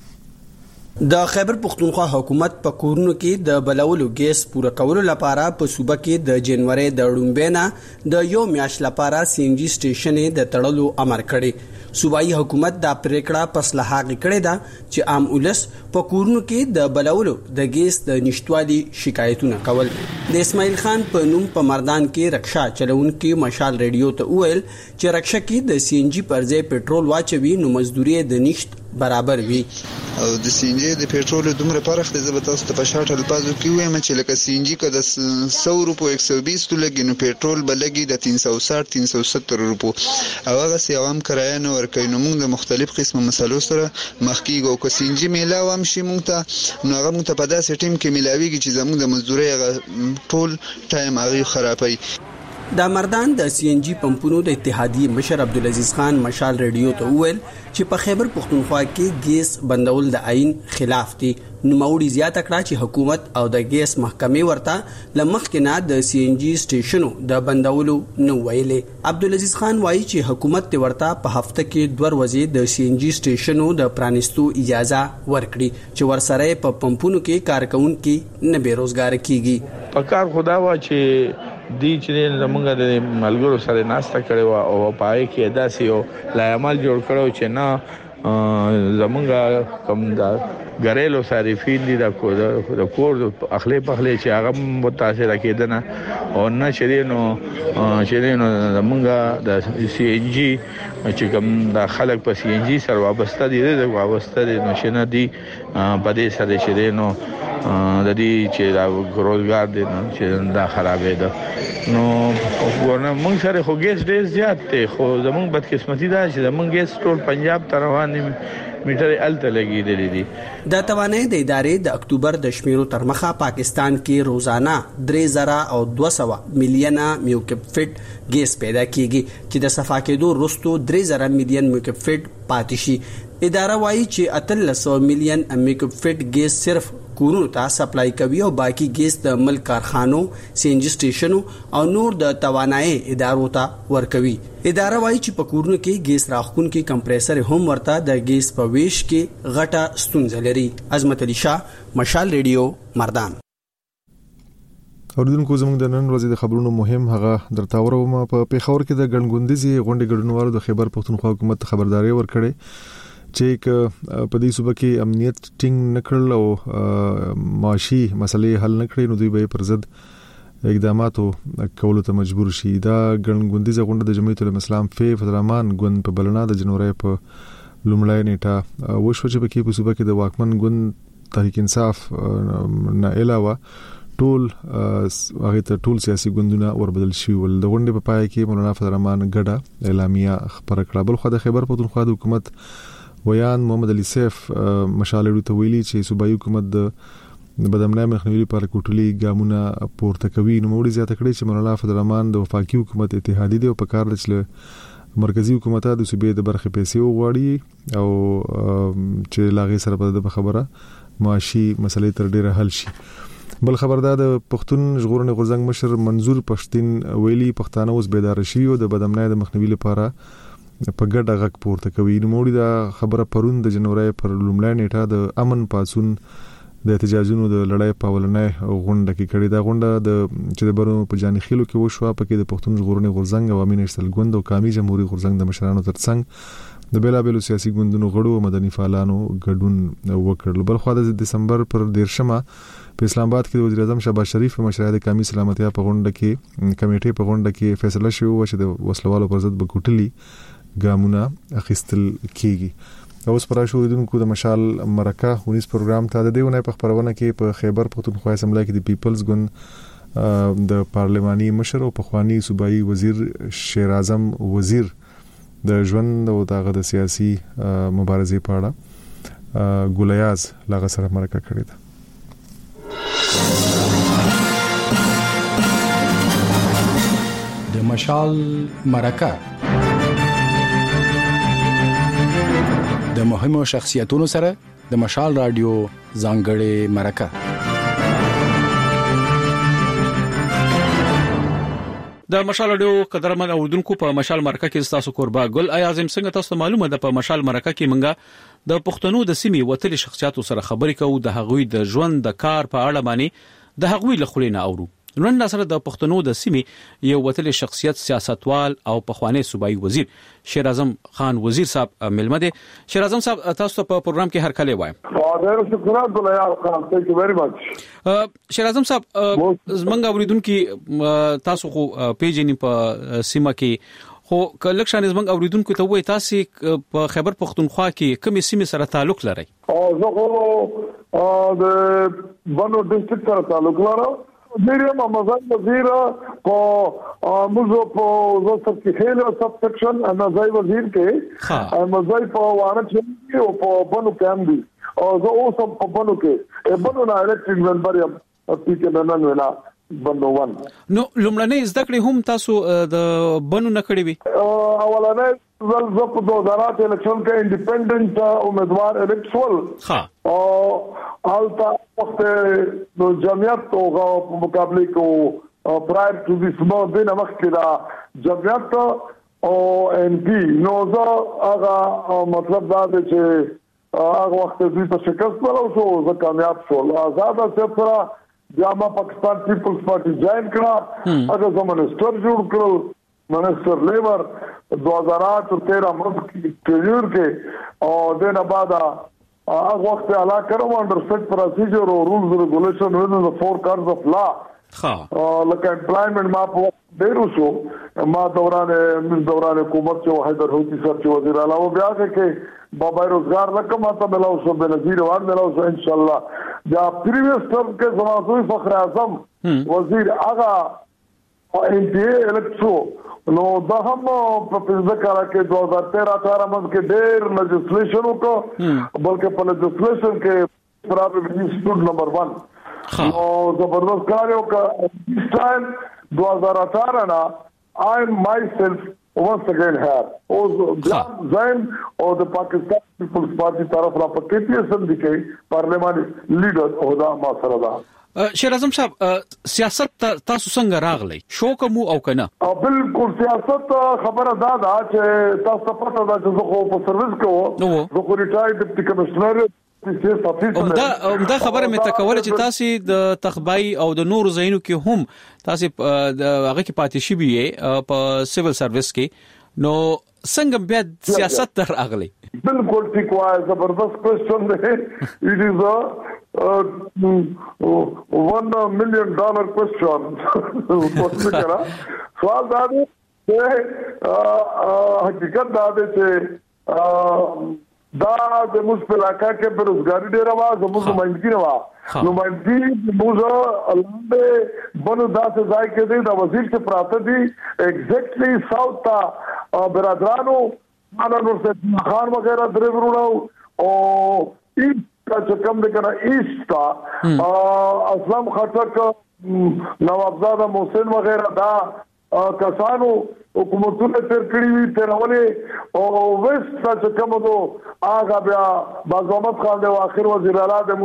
د خیبر پختونخوا حکومت په کورونو کې د بلولو ګیس پوره کولو لپاره په صوبه کې د جنوري د لومبینا د یو میاشت لپاره سی ان جی سټیشن د تړلو امر کړی. صوبایي حکومت دا پریکړه پس له هغه کړې ده چې عام ولس په کورونو کې د بلولو د ګیس د نشټوالي شکایتونه کول. د اسماعیل خان په نوم په مردان کې رکشا چلونکي مشال ریډیو ته وویل چې رکشا کې د سی ان جی پر ځای پېټرول واچوي نو مزدوري د نشټ برابر وي. او د سی ان جی د پېټرول دومره پرخ د زبر تاسو ته په شارټ الفاظو کې وایم چې لکه سی ان جی که د 100 روپو 120 لګي نو پېټرول بلګي د 360 370 روپو او هغه سی عوام کرایه نه ورکوي. نو موږ د مختلف قسمه مسلو سره مخ کیږو. که سی ان جی میلاو هم شي موږ ته نو هغه موږ ته په داسې ټیم کې ملاويږي چې زموږ د مزدوري هغه ټول ټایم هغه خرابوي. د مردان د سی ان جی پمپونو د اتحادیې مشر عبدالعزیز خان مشال ریډیو ته وویل چې په خیبر پختونخوا کې ګیس بندول د آئین خلاف دي. نوموړي زیاته کړه چې حکومت او د ګیس محکمې ورته لمخکې نه د سی ان جی سټیشنو د بندولو نو ویلې. عبدالعزیز خان وایي چې حکومت ورته په هفته کې 2 ورځې د سی ان جی سټیشنو د پرانستو اجازه ورکړي چې ورسره په پمپونو کې کارکونکي نه بیروزګار کیږي. په کار خدا وا چې دی چې زمونږ د ملګرو سره ناسته کړې و او پای کې داسې یو لایمال جوړ کړو چې نه زمونږ کوم دا غریلو صارفین دي د کور اخلي پخلي چې هغه متاثر کېدنه او نه شرینو زمونږ د سی ان جی چې کوم د خلک په سی ان جی سره وابسته دي د وابسته دي نشنه دي په دې سره شرینو د دې چې دا ګروزګار دي چې دا خرابې ده. نو ورنه موږ سره خو ګیس ډیر زیات دی خو زمونږ بدقسمتي ده چې زمونږ ګیس ټول پنجاب ته روان دي میټر الته لګیدلې دي. د توانایي د ادارې د اکتوبر د شمیرو تر مخه پاکستان کې روزانه 3200 میلیونه میوکب فټ ګیس پیدا کیږي چې د صفا کېدو وروسته 3000 میلیون میوکب فټ پاتې شي. اداره وایي چې 1300 میلیون میګا فټ ګیس صرف کورونو ته سپلای کوي او باقی ګیس د ملک کارخانو، سی ان جی سټیشنو او نور د توانایي ادارو ته ورکوي. اداره وایي چې په کورونو کې ګیس راخونکي کمپریسر هم ورته د ګیس په ویش کې غټه ستونزه لري. عظمت علي شاه، مشال ریډیو، مردان. اوریدونکو زموږ د نن ورځې د خبرونو مهم هغه درته وروم. په پیښور کې د ګڼګوندیزي غونډې ګډونوالو د خیبر پښتونخوا حکومت خبرداري ورکړې چې په دې صوبه کې امنیت ټینګ نکړل او معاشي مسلې حل نکړي نو دوی به پر ضد اقداماتو کولو ته مجبور شي. دا ګڼګوندیزه غونډه د جمعیت الاسلام فی فدرمان ګوند په بلنه د جنوري په لومړۍ نیټه وشو چې په صوبه کې د واکمن ګوند تحریک انصاف نه علاوه ټول سیاسي ګوندونه وربدل شي ول. د غونډې په پای کې مولانا فدرمان ګډه اعلامیه خبره کړه. بل خو د خیبر پښتونخوا د حکومت ویان محمد علي سیف مشالې ته ویلي چې صوبایي حکومت د بدامنۍ مخنیوي لپاره کوټلي ګامونه پورته کوي. نو موږ زیاته کړی چې مولانا فدرمان د وفاقي حکومت اتحادیه دی او په کار چې مرکزی حکومت د صوبې د برخې پیسې وغواړي او چې لاغي سره په خبره معاشي مسلې تر ډیره حل شي. بل خبردار د پښتون ژغورنې غورځنګ مشر منظور پښتين ویلي پښتانه اوس بیدار شي او د بدامنۍ د مخنیوي لپاره په ګډه غږ پورته کوي. نو موږ دا خبره پرون د جنوري پر لومړۍ نیټه د امن پاسون د احتجاجونو د لړۍ په ولنې غونډه کې کړې. دا غونډه چې د برو په جاني خېلو کې وشو په کې د پښتون ژغورنې غورځنګ او امین اشتل ګوند او قومي جمهوریت غورځنګ د مشرانو ترڅنګ د بیلابېلو سیاسي ګوندونو غړو او مدني فعالانو ګډون وکړل. بل خو د دسمبر پر 13 په اسلام آباد کې وزیر اعظم شهباز شریف په مشرۍ د قومي سلامتیا په غونډه کې کمیټې په غونډه کې فیصله شوه چې د وسلوالو پر ضد بکوټلي ګامونه اخیستل کیږي. اوس پر شوریدونکو د مشال مرکه 19 پروګرام ته د دیونه په خبرونه کې په خیبر پښتونخوا اسمبلی کې د پیپلز ګوند د پارلماني مشر او پخوانی صوبایي وزیر شیر اعظم وزیر د ژوند او د سیاسي مبارزې په اړه ګولیاز لاغه سره مرکه کړې ده. د مشال مرکه د مهمو شخصیتونو سره د مشال رادیو ځانګړې مرکه. د مشال رادیو قدرمن اوردونکو په مشال مرکه کې تاسو قربا ګل اعظم څنګه تاسو معلومه ده په مشال مرکه کې منګه د پښتنو د سیمې وتلي شخصیتو سره خبرې کوو د هغوی د ژوند د کار په اړه باندې د هغوی له خلینو اورو. نن سره د پښتنو د سیمې یو وتلي شخصیت سیاستوال او پخوانی صوبایي وزیر شیر اعظم خان وزیر صاحب ملمه دي. شیر اعظم صاحب تاسو په پروګرام کې هر کله وایم. ډیر شکر ګلایار خان، ثانک یو ویری مچ. شیر اعظم صاحب زمونږ اوریدونکو تاسو خو پیجن په سیمه کې خو کلکشن زمونږ اوریدونکو ته وای تاسو په خیبر پښتونخوا کې کومې سیمې سره تعلق لرئ؟ زه خو د بنو ډیسټریکټ سره تعلق لرم. میریم مزای وزیر په موزو په وزارت کې خیل او سب سیکشن مزای وزیر کې مزای په وانه چې او په بنو کېم دي او زه اوس په بنو کې بنو نه الیکټریک ممبر یم په کې نن وینا بنو ون. نو لومړنۍ زده کړې هم تاسو د بنو نه کړې وي؟ اولنۍ زه په 2008 الیکشن کې انډیپندنت امیدوار الیکټ شول او البته وخت د جمعیت او په مقابله کې پرایر ټو دیس نو د مخکې دا جمعیت او ان پی نو زه هغه مطلب دا دی چې هغه وخت دوی په شکست ورو شو زه کامیاب شول. آزاد سره جامع پاکستان پیپلز پارټي جوائن کړه هغه زمونږ جوړ کړل منسٹر لیبر 2013 ټریور کې او دنه بعد هغه وخت علا کړو انډر سټ پروسیجر او رولز ریګولیشن ود د فور کارز اف لا لکه امپلایمنٹ ما په ډیرو شو ما دوران حکومت چې حیدر هوتی سر چې وزیر اعلی و بیا کې بابا روزگار لکه ما ته ملاو شو بنظیر وان ملاو شو ان شاء الله یا پریویس ټرم کې زماسوی فخر اعظم وزیر هغه ان پی الیکټرو نو دا هم په ذکر کې 2013-18 منځ کې ډېر لیجسلیشن وکړ بلکې په لیجسلیشن کې پرابلی انسټیټیوټ نمبر 1 نو زبردست کار یو کا this time 2018 نا I myself once again here او ځایم او د پاکستان پیپلز پارټي طرف را پکې اسمبلی کې پارلیماني لیډر او دا ما سره دا شیر اعظم صاحب سیاست تاسو څنګه راغلی شو کوم او کنه بالکل سیاست خبره دا چې تاسو پته دا چې زه خو په سرویس کوم زه خو ریټایرډ ډیپټي کمشنر دا خبره مې تکول چې تاسو د تخبای او د نور زینو کې هم تاسو هغه کې پاتې شي به په سیویل سرویس کې نو څنګه بیا سیاست تر اغلی بالکل ٹھیک وای زبردست کوېسچن دی اٹ از $1 million question پوښتنه کرا سوال دا دی چې حقیقت دا دی چې دا د موږ په علاقہ کې بیروزګاری ډیره وا زموږ نمائندګي نه وا نمائندګي موږ لاندې بنو داسې ځای کې دی د وزیر څخه پراته دي ایگزیکټلی ساوث تا برادرانو مانا نور سے خان وغیرہ درې ورونو او ایست چې کوم د کنه ایست تا اسلام خټک نوابزاده محسن وغیرہ دا کسانو حکومتونه تر کړی وی ترولې او وست چې کوم دو هغه بیا بازمحمد خان د اخر وزیر اعلی د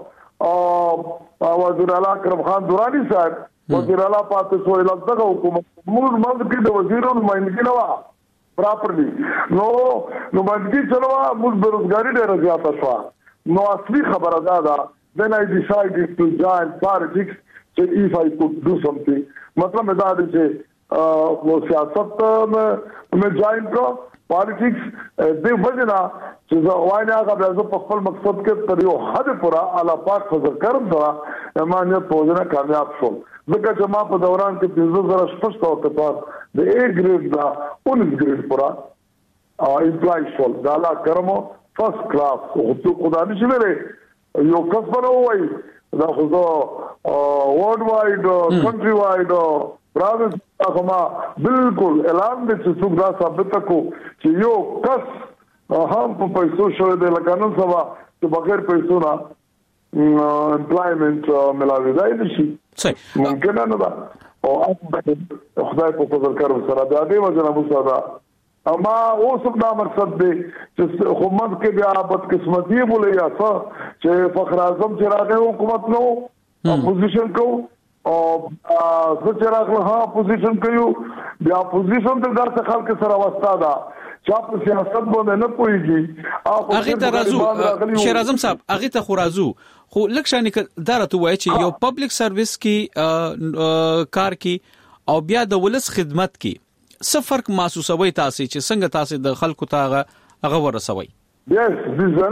موږ وزیر اعلی کرم خان دورانی صاحب وزیر اعلی پاتې شو لږه حکومت موږ منځ کې د وزیرونو نمائندګي نه وا پراپرلی نو باندې چلوا موږ بیروزګاری ډیره زیاته شو نو اصلي خبره دا ده then I decided to join politics so if I could do something مطلب دا دی چې وہ سیاست میں جوائن کو پالیټکس د وجنا چې زواینا غوښه په خپل مقصد کې تر یو حد پورا الله پاک فضل کرم سره مانه پوجنا کامیاب شول ځکه چې ما په دوران کې 2016 وخت په د A grade دا 19 grade پورا امپلای شول دا الله کرمو فرست کلاس او خدای نشي ویلې یو کس بنوي دا خو ورلد وایډ کنټری وایډ پروینس هغه بالکل اعلان دي چې څوک دا ثابت کو چې یو کس هم په پیسو شوی دی لکه نن سبا چې بغیر پیسو نه امپلایمنت ملاوي دی نشي ممکن نه ده او خدای په فضل کرم سره دا دی وجنه مساعده اما اوس دا مقصد دی چې حکومت کې بیا بدقسمتي بولې یا څه چې فخر اعظم چې راغی حکومت نو اپوزیشن کو او چې راغله ها اپوزیشن کوي بیا اپوزیشن د داسې خلک سره واسطه ده چې په سیاست باندې نه پويږي هغه ته راځو شیر اعظم صاحب هغه ته خو راځو خو لکشانې دارته وای چې یو پبلک سرویس کې کار کی او بیا د ولس خدمت کی څه فرق محسوسوي تاسو چې څنګه تاسو د خلکو ته هغه ورسوي Yes, this is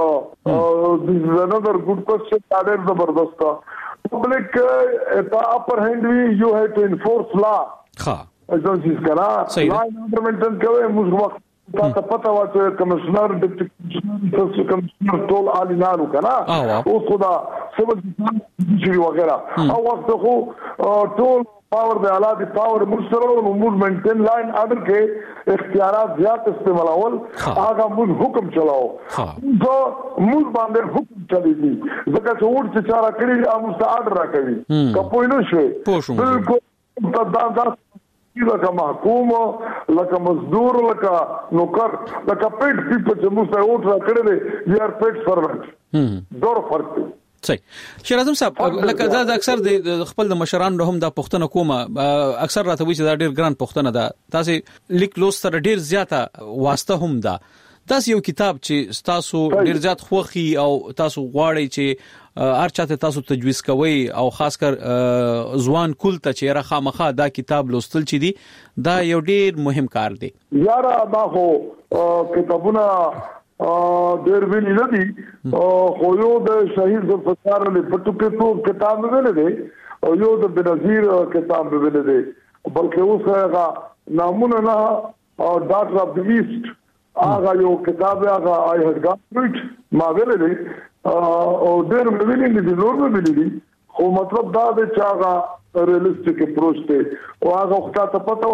another good question. That is zabardast. Public at the upper hand you have to enforce law. हाँ. ऐसा चीज करा. Law and maintain करे मुझ वक्त تا پتا وا چې کمشنر ډیپټي کمشنر ټول عالمانو کنا او خدا سبب چې وغیرہ او وخت خو ټول پاور د اعلی د پاور مشترک او موومنټن لاین اډر کې اختیارات زیات استعمالول هغه موږ حکم چلاو زه موږ باندې حکم چلیږي ځکه چې ور چې چارا کړی امو ست اډر راکوي کپوینو شوي بالکل دا لکه محکوم لکه مزدور لکه نوکر لکه پیټ پیپل چې موږ ته اوټ را کړی دی وی ار پیټ سروانټ ډور فرق دی صحیح شیر اعظم صاحب لکه دا اکثر د خپل د مشرانو هم دا پښتنه کومه اکثر راته وی چې دا ډیر ګران پښتنه ده تاسو لیک لوستر ډیر زیاته واسطه هم ده تاسو یو کتاب چې تاسو ډیر زیات خوخي او تاسو غواړئ چې هر چاته تاسو تجویز کوي او خاص کر ځوان کول ته چې را خامخه دا کتاب لوستل چي دي دا یو ډیر مهم کار دی یاره دا خو کتابونه ډیر ویل نه دي خو یو د شهید ذوالفقار علی بټو کې ټول کتاب ویل دي او یو د بنظیر کتاب ویل دي بلکې اوس هغه نامونه نه ډاکټر اف د ایست هغه یو کتاب هغه آی هډ ګاټ ما ویل دي او ډېر مې دي نور مې دي خو مطلب دا دی چې هغه ریلستیک اپروچ دی او هغه وخت ته پته و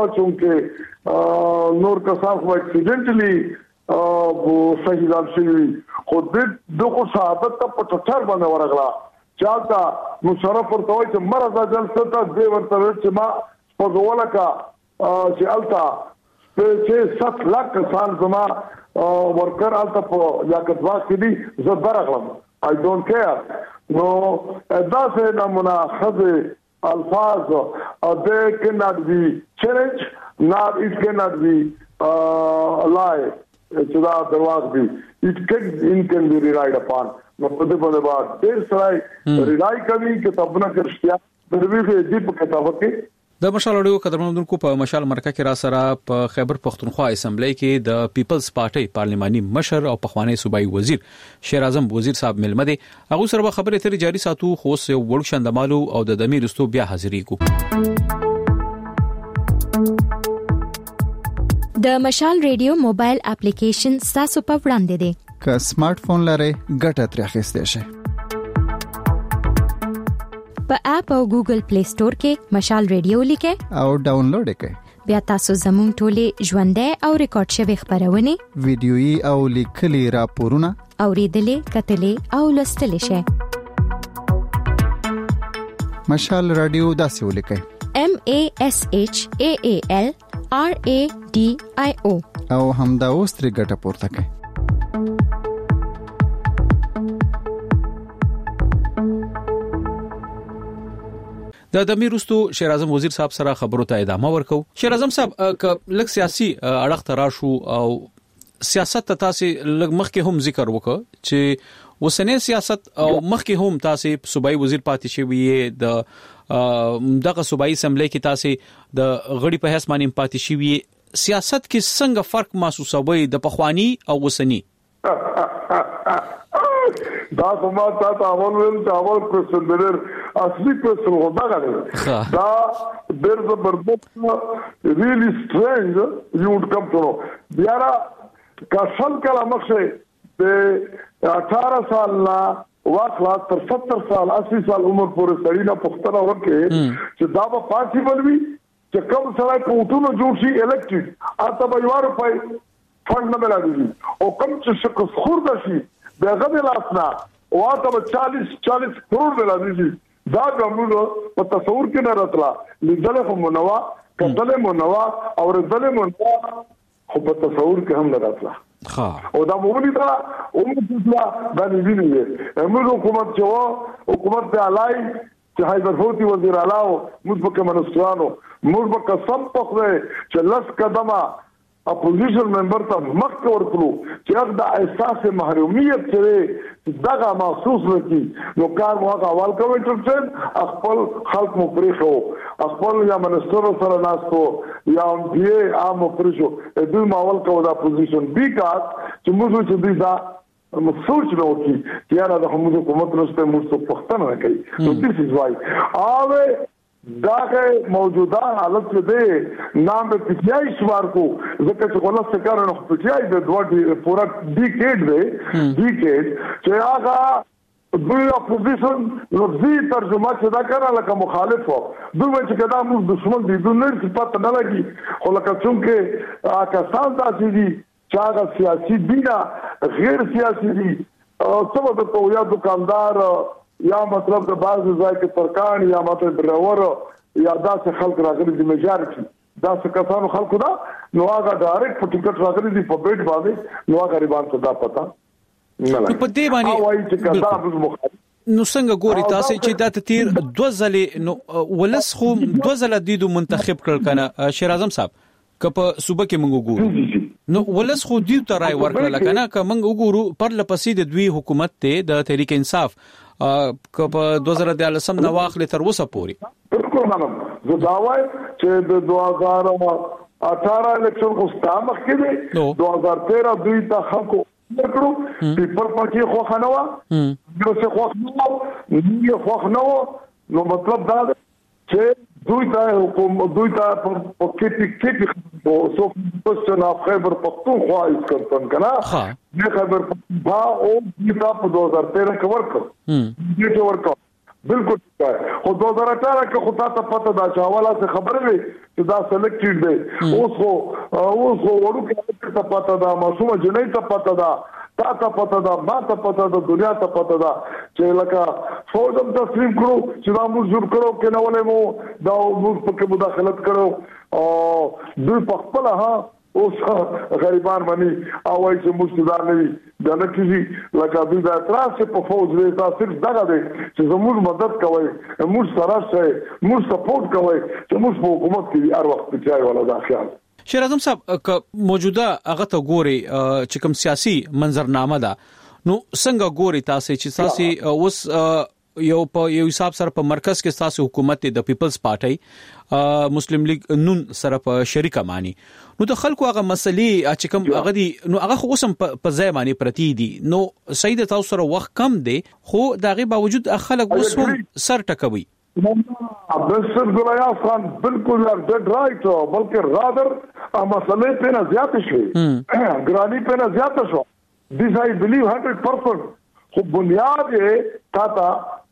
چې نور کسان خو اکسیډنټلی شهیدان شوي خو دغه شهادت ته په ټټر باندې ورغلا چالتا مشرف ورته وایي چې مرزه جلسه ته دی ورته چې ما په ولکه چې التا چې 7 لک کسان زما ورکر الته په یاکتوا کې دي زه درغلم I don't care. No, that's a مناخذ الفاظ they cannot be challenged, not it cannot be lie. It's that the was be. It can be relied upon. No, for the बाद देर सराय rely कभी कि तबना करष्टिया दरवी के जीप के तबके د مشال اړیو قدرمنونکو په مشال مرکه کې را سره په خیبر پختونخوا اسمبلی کې د پیپلز پارټي پارلماني مشر او پخوانی صوبایي وزیر شیر اعظم وزیر صاحب ملمده هغه سره خبرې ترې جاري ساتو خو سه وړ شندمالو او د دمیر رستو بیا حاضرې کو د مشال ریډیو موبایل اپلیکیشن تاسو په وړاندې دی که سمارټ فون لرئ ګټه ترې اخیستئ شئ په اپ او ګوګل پلی سٹور کې مشال ریډیو لیکه او ډاونلوډ کړئ بیا تاسو زموږ ټولې ژوندۍ او ریکارډ شوی خبرونه ویډیويي او لیکلي راپورونه اوریدلې کتلې او لوستلې شئ مشال رادیو داسې ولیکئ MASHAALRADIO او همدا اوس ترې ګټه پورته کړئ د دمیر رستو شیر اعظم وزیر صاحب سره خبرو ته ادامه ورکو شیر اعظم صاحب ک لک سیاسي اړخ تراشو او سیاست ته تاسو لګ مخکې هم ذکر وکړ چې وسنه سیاست او مخکې هم تاسو صوبایي وزیر پاتې شوی د دغه صوبایي اسمبلی کې تاسو د غړي په حیث باندې پاتې شوی سیاست کې څنګه فرق محسوسوي د پخوانی او وسنی دا کومه تاسو اول ویل چې اول کوشن درر اصلي کوشن ودا غواړي دا ډېر زبردست ریلی سټرنګ یو وډ کم ټو بیا کاشل کله مخه د 18 سال لا واخلا تر 70 سال 80 سال عمر پورې سړی نه پختنه ورکه چې دا به پاسیبل وي چې کوم سړی په وټونو جوړ شي الکټریک اته به یوار په فند نه ملایي او کوم چې شخص خورد شي دغه لاسنا واته 40 کروڑ ملایي دا کومو په تصور کې نه راتلا لیدل هم منوا کتل منوا او رزل منوا خو په تصور کې هم نه راتلا او دا مولي دا د نیوینه موږ حکومت ته علای چې حیدرفوتی وزیر اعلی او مطبق منسترانو موږ به قسم پخله چې لس قدمه اپوزیشن ممبر ته مخکې ورکړو چې هغه د احساس محرومیت سره دغه محسوس وکړي نو کار مو هغه اول کوي چې خپل خلک مو پریښو خپل یا منستر سره ناستو یا بي عام پریښو دوی ماول کوي د اپوزیشن بیکاز چې موږ چې دوی دا سوچ نو کی چې یاره د حکومت نشته موږ څه پښتنه کوي نو this is why اوه داغه موجوده حالت دې نام په پټیای شوار کو ځکه چې غلط څه کار نه پټیای د دوه پورا ډیکیډ دی ډیکیډ چې هغه دوی اپوزیشن لفظي ترجمه چې دا کړه لکه مخالف وو دوی چې کدا موږ دشمن دي دوی نه پته نه لګي خو لکه څنګه کسان داسې دي چې هغه سیاسي دي غیر سیاسي دي څه وته تو یا دکاندار یا مطلب د بعض ځای کې ترکان یا مطلب برور یا داسې خلک راغلي دي میجارټي داسې کسانو خلکو دا نو هغه ډایرکټ په ټیکټ راغلي دي په بیت باندې نو هغه غریبان څه دا پتا نه لګي په دې باندې نو څنګه ګوري تاسو چې دا تیر 2 ځله نو ولس خو 2 ځله دیدو منتخب کړل کنه شیر اعظم صاحب کپ صوبه کې موږ ګورو نو ولس خو دیو ته راي ورکړل کنه ک موږ وګورو پر لپسې د دوی حکومت ته د تحریک انصاف کپ 2013 نو واخلې تر وسه پوري بالکل منم زه دا وایم چې د 2018 الیکشن خو ستامخ کې دی 2013 دوی ته خلکو ورکړو پیپل پارټي خو خنوا نو څه خو نو مطلب دا چې دوی ته حکومت دوی ته په کې او سو په نه خیبر پختونخوا اسکرتن کنه نه خیبر پختونخوا او دا په 2013 کې ورکړ دې ورکړ بالکل خو 2018 کې خو تاسو پته دا چې حواله څه خبره وي چې دا سلیکټډ دی اوس ورو کې ته پته دا معصومه جنې ته پته دا تا ته پته دا ما ته پته دا دنیا ته پته دا چې لکه فوجم تسلیم کړو چې دا موږ جوړ کړو کې نه ولې مو دا موږ په کې مداخلت کړو او دوی په خپل اوس غریبان باندې او وایي چې مستدار نه وي دا نه کیږي لکه دوی دا اعتراض په فوج دی تاسو دغه دی چې زموږ مدد کوي موږ سره شي موږ سپورټ کوي چې موږ په حکومت کې هر وخت ځای ولا دا خیال شیر اعظم صاحب موجوده هغه ته ګوري چې کوم سیاسي منظرنامه ده نو څنګه ګوري تاسو چې تاسو اوس یو حساب سره په مرکز کې تاسو حکومت د پیپلز پارټي مسلم لیگ نون سره په شریکه مانی نو د خلکو هغه مسلې چې کوم هغه دي نو هغه خو اوسم په ځای باندې پرتی دي نو سید تاسو سره وخت کم دی خو دغه باوجود خلک اوس هم سر ټکوي عبدالصمد گلیا خان بالکل ډډ رائټ بلکې رادر مسلې په نه زیات شي ګرانی په نه زیات شو this I believe 100% خو بنیاد تا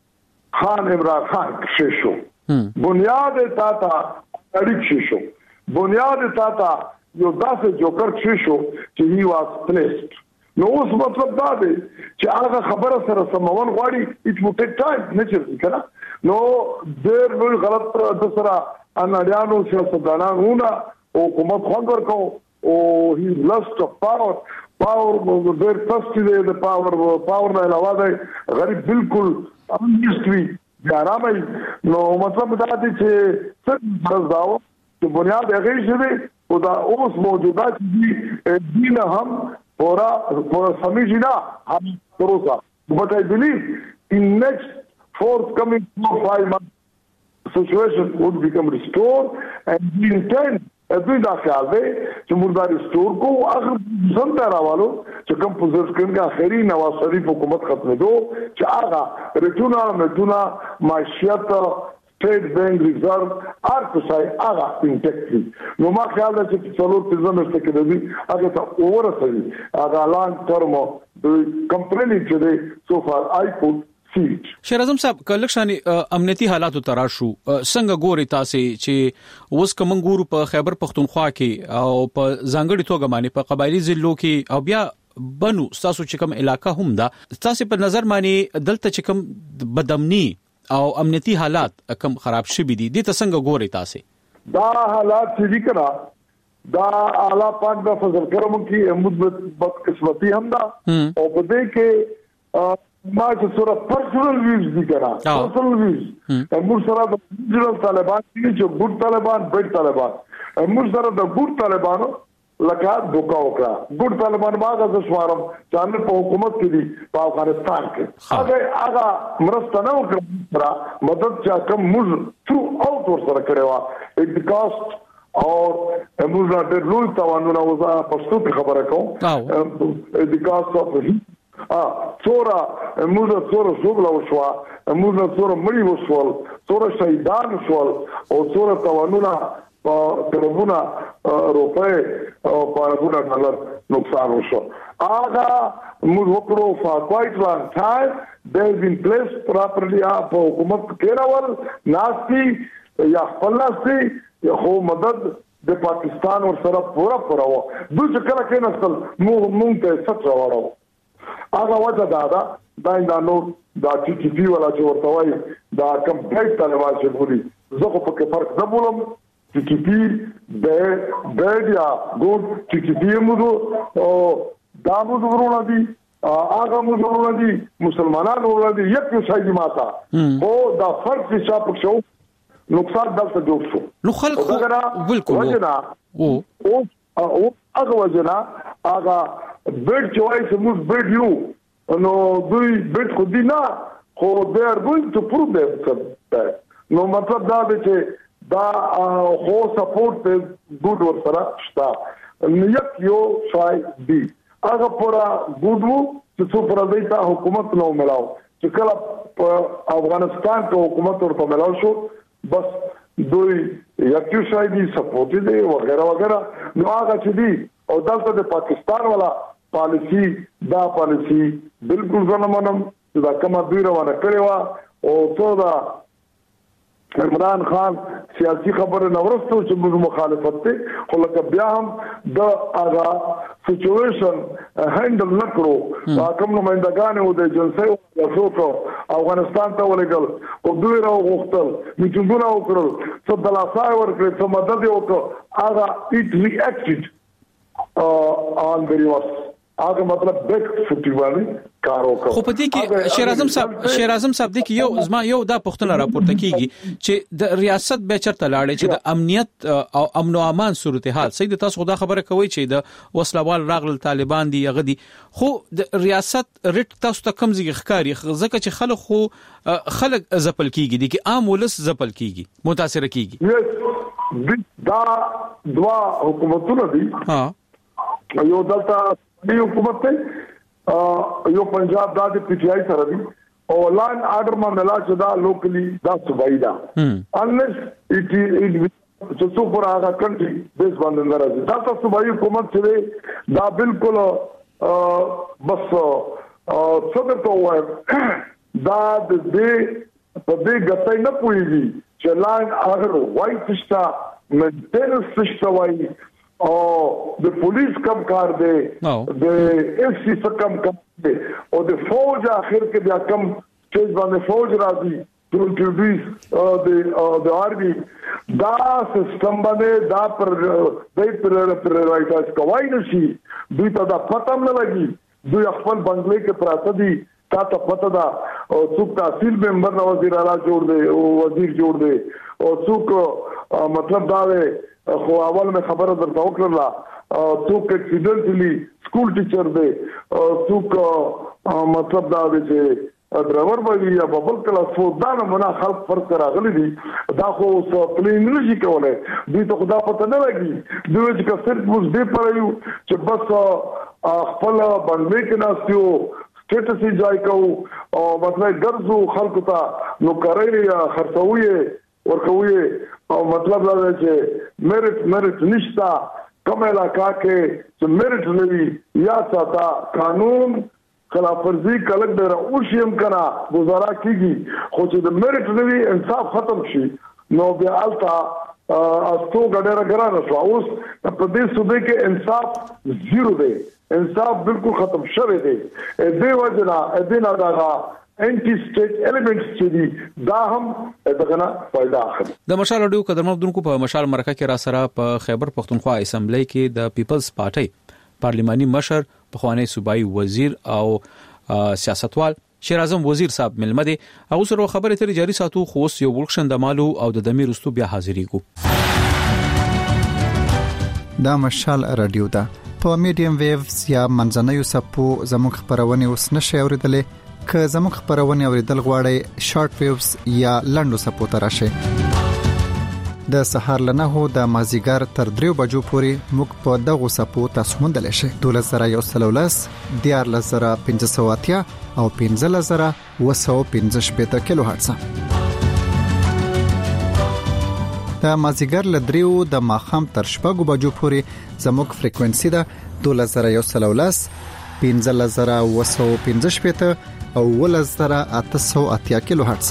خان عمران خان شیشو بنیاد تا اړیک شیشو بنیاد تا یو داسې جوکر شیشو چې he was placed نو اوس مطلب دا دی چې هغه خبره سره سمون غواړي it would take time نه چیرې کنه نو ډېر لوی غلط د سره اناړیانو سیاستدانانو او حکومت خوند ورکو او he lost of power ډېر تاسو د پاور نه علاوه دی غریب بالکل امنیستوي ګرامي نو مطلب دا دی چې څه راځاو چې بنیاد هغه شي او دا اوس موجوده دي دین هم پورا سمجھنا هم پروسا but I believe in next forthcoming 4-5 months situation would become restored and we intend دوی دا خیال دی چې موږ ریسټور کو اخر څنګه راوالو چې کوم پوزیشن کې اخري نواز شریف حکومت ختمېدو چې هغه رټونا معیشت سټیټ بانک ریزرو ارتسای هغه انټیکټي نو ما خیال دی چې څلور پنځه مشته کې دی هغه ته اورسوي هغه لانګ ټرم کمپلیټلی چې دی سو فار آی کوډ شیر اعظم صاحب کلکشاني امنیتي حالاتو تراشو څنګه ګوري تاسو چې اوس کوم ګورو په خیبر پختونخوا کې او په ځانګړي توګه باندې په قبایلی ضلعو کې او بیا بنو تاسو چې کوم علاقہ هم دا تاسو په نظر باندې دلته چې کوم بدامني او امنیتي حالات کم خراب شوي دي د څنګه ګوري تاسو دا حالات چې ذکر دا اعلی پاک د فضل کرم کې مثبت بدقسمتي هم دا او په دې کې ما چې سره پرسنل ویوز دي کرا پرسنل ویوز موږ سره د ډیجیټل طالبان چې ګډ طالبان بیت طالبان موږ سره د ګډ طالبانو لکه دوکا وکړه ګډ طالبان باغه د شوارم چې په حکومت کې دي په افغانستان کې هغه مرسته نه وکړه مدد چې کوم موږ ثرو اوټ ور سره کړو اټ کاست او موږ د لوی توانونه وزا پښتو کې خبره کوم اټ کاست اف څورا موږ څورا شغل وشوا موږ څورا مړی وشول څورا شهیدان وشول او څورا توانونه ترونه روپے او پارونه ډالر نقصان وشو هغه موږ وکړو for quite long time they have been placed properly په حکومت کې راول ناسي یا خپل ناسي خو مدد د پاکستان ور سره پورا و دوی چې کله کې نسل مونږ ته څه راوړو هغه وجه دا نو دا چې پی ولا چې ورته وایي دا کوم بیت طالبان چې بولي زه خو پکې فرق نه بولم چې پی بیت یا ګور چې پی موږ او دا موږ ورونه دي هغه موږ ورونه دي مسلمانانو ورونه دي یک شای ماتا او دا فرق چې شاپ شو نقصان دلته جوړ شو نو خلک بالکل او هغه وجنا هغه بیت چوي سموږ بیت یو نو دوی بیت خو دي نه خو they are going to prove themselves نو مطلب دا دی چې دا خو سپورټ ګډ ور سره شتا یک یو شای دی هغه پورا ګډو چې څو پر دایته حکومت نو ملاو چې کله په افغانستان کې حکومت ورته ملاو شو بس دوی یو شای دی سپورټ دی وغیرہ وغیرہ نو هغه چې دی او دلته د پاکستان والا پالیسی دا پالیسی بالکل زنمنم دا کومه دوی روانه کړې و او څو دا عمران خان سیاسي خبره نورستو چې موږ مخالفت ته خو لکه بیا هم د هغه سچويشن هندل نکړو کوم نمائندگان و د جنسي او څوک افغانستان ته ولګل او دوی راو غوښتل میټینګونه وکړل څو دلاسای ورکړل څو مدد وکړ هغه اټ ریاکټډ آن د ریورس هغه مطلب بیک فوټي باندې کار وکړو. خو په دې کې شیر اعظم صاحب د کې یو زما یو دا پښتنه راپورته کیږي چې د ریاست به چرته لاړې چې د امنیت او امن او امان صورتحال سید تاسو خدا خبره کوي چې د وسلوال راغل طالبان دی هغه دي خو د ریاست رټ تاسو ته کم ځای ښکاری ځکه چې خلک زپل کیږي دي کې عام ولس زپل کیږي متاثر کیږي. دا دوا حکومتونه دي یو دلته دی حکومت ته یو پنجاب دا د پی ټی آی سره دی او لاین آرډر ما ملا چې دا لوکلی دا صوبایي دا انلیس اټ چې څو پر هغه کنټري بیس باندې راځي دا تاسو صوبایي حکومت چې دا بالکل بس څنګه ته وایي دا د دې په دې غټای نه پويږي چې لاین آرډر وایي چې مینټیننس سیستم وایي او د پولیس کم کار دی د ایف سی کم دی او د فوج اخر کې بیا کم چیز باندې فوج راځي ټول ټیوبیز د آرمی دا سیستم باندې دا پر رایټاس کوي نشي دوی ته دا پته نه لګي دوی خپل بنگلې کې پراته دي تا ته پته دا او څوک تحصیل ممبر نو وزیر اعلی جوړ دی او وزیر جوړ دی او څوک مطلب دا دی خو اول مې خبره درته وکړه څوک اکسیډنټلی سکول ټیچر دی څوک مطلب دا دی چې ډرایور باندې یا ببل کلاس فور دا نه منا خلک فرق راغلي دي دا خو پلین نه شي کولای دوی ته خدا پته نه لګي دوی چې صرف موږ دې پرایو چې بس خپل باندې کې ناسیو سټیټس یې ځای کو او مطلب ګرځو خلکو ته نو کوي خرڅوي ورکوي او مطلب دا دی چې میرټ نشتا کوم علاقہ کې چې میرټ لري یا ساته قانون خلاف ورزي کلک ډېر اوشیم کنا گزارا کیږي خو چې د میرټ لري انصاف ختم شي نو بیا التا استو ګډره ګرانه شو اوس په دې صوبې کې انصاف زیرو دی انصاف بالکل ختم شوی دی دې وجنا دې نه دا انټي سټیټ ایلیمنټس چې دي دا هم دغه فائدہ اخلي. د مشال اډیو قدرمن دونکو په مشال مرکه کې را سره په خیبر پختونخوا اسمبلی کې د پیپلز پارټي پارلیماني مشر پخوانی صوبایي وزیر او سیاستوال شیر اعظم وزیر صاحب ملمه دي او سره خبرې تر جاری ساتو خو یو ورکشن د مالو او د دمیر رستو بیا حاضرېګو. دا مشال رادیو دا په میډیم ویوز یا منځنوي سپو زموږ خبرونه اوس نشي اوریدلې که زموږ خبرونه اوریدل غواړئ شارټ ویوز یا لنډو سپو ته راشئ. د سحر لنهو د مازیګر تر 3 بجو پورې موږ په دغه سپو تاسو موندل شئ 12113 14580 او 15215 کیلو هرتز. د مازیګر ل 3 د ماخام تر 4 بجو پورې زموږ فریکوئنسي ده 12113 15215 او 11880 کیلو هرتز.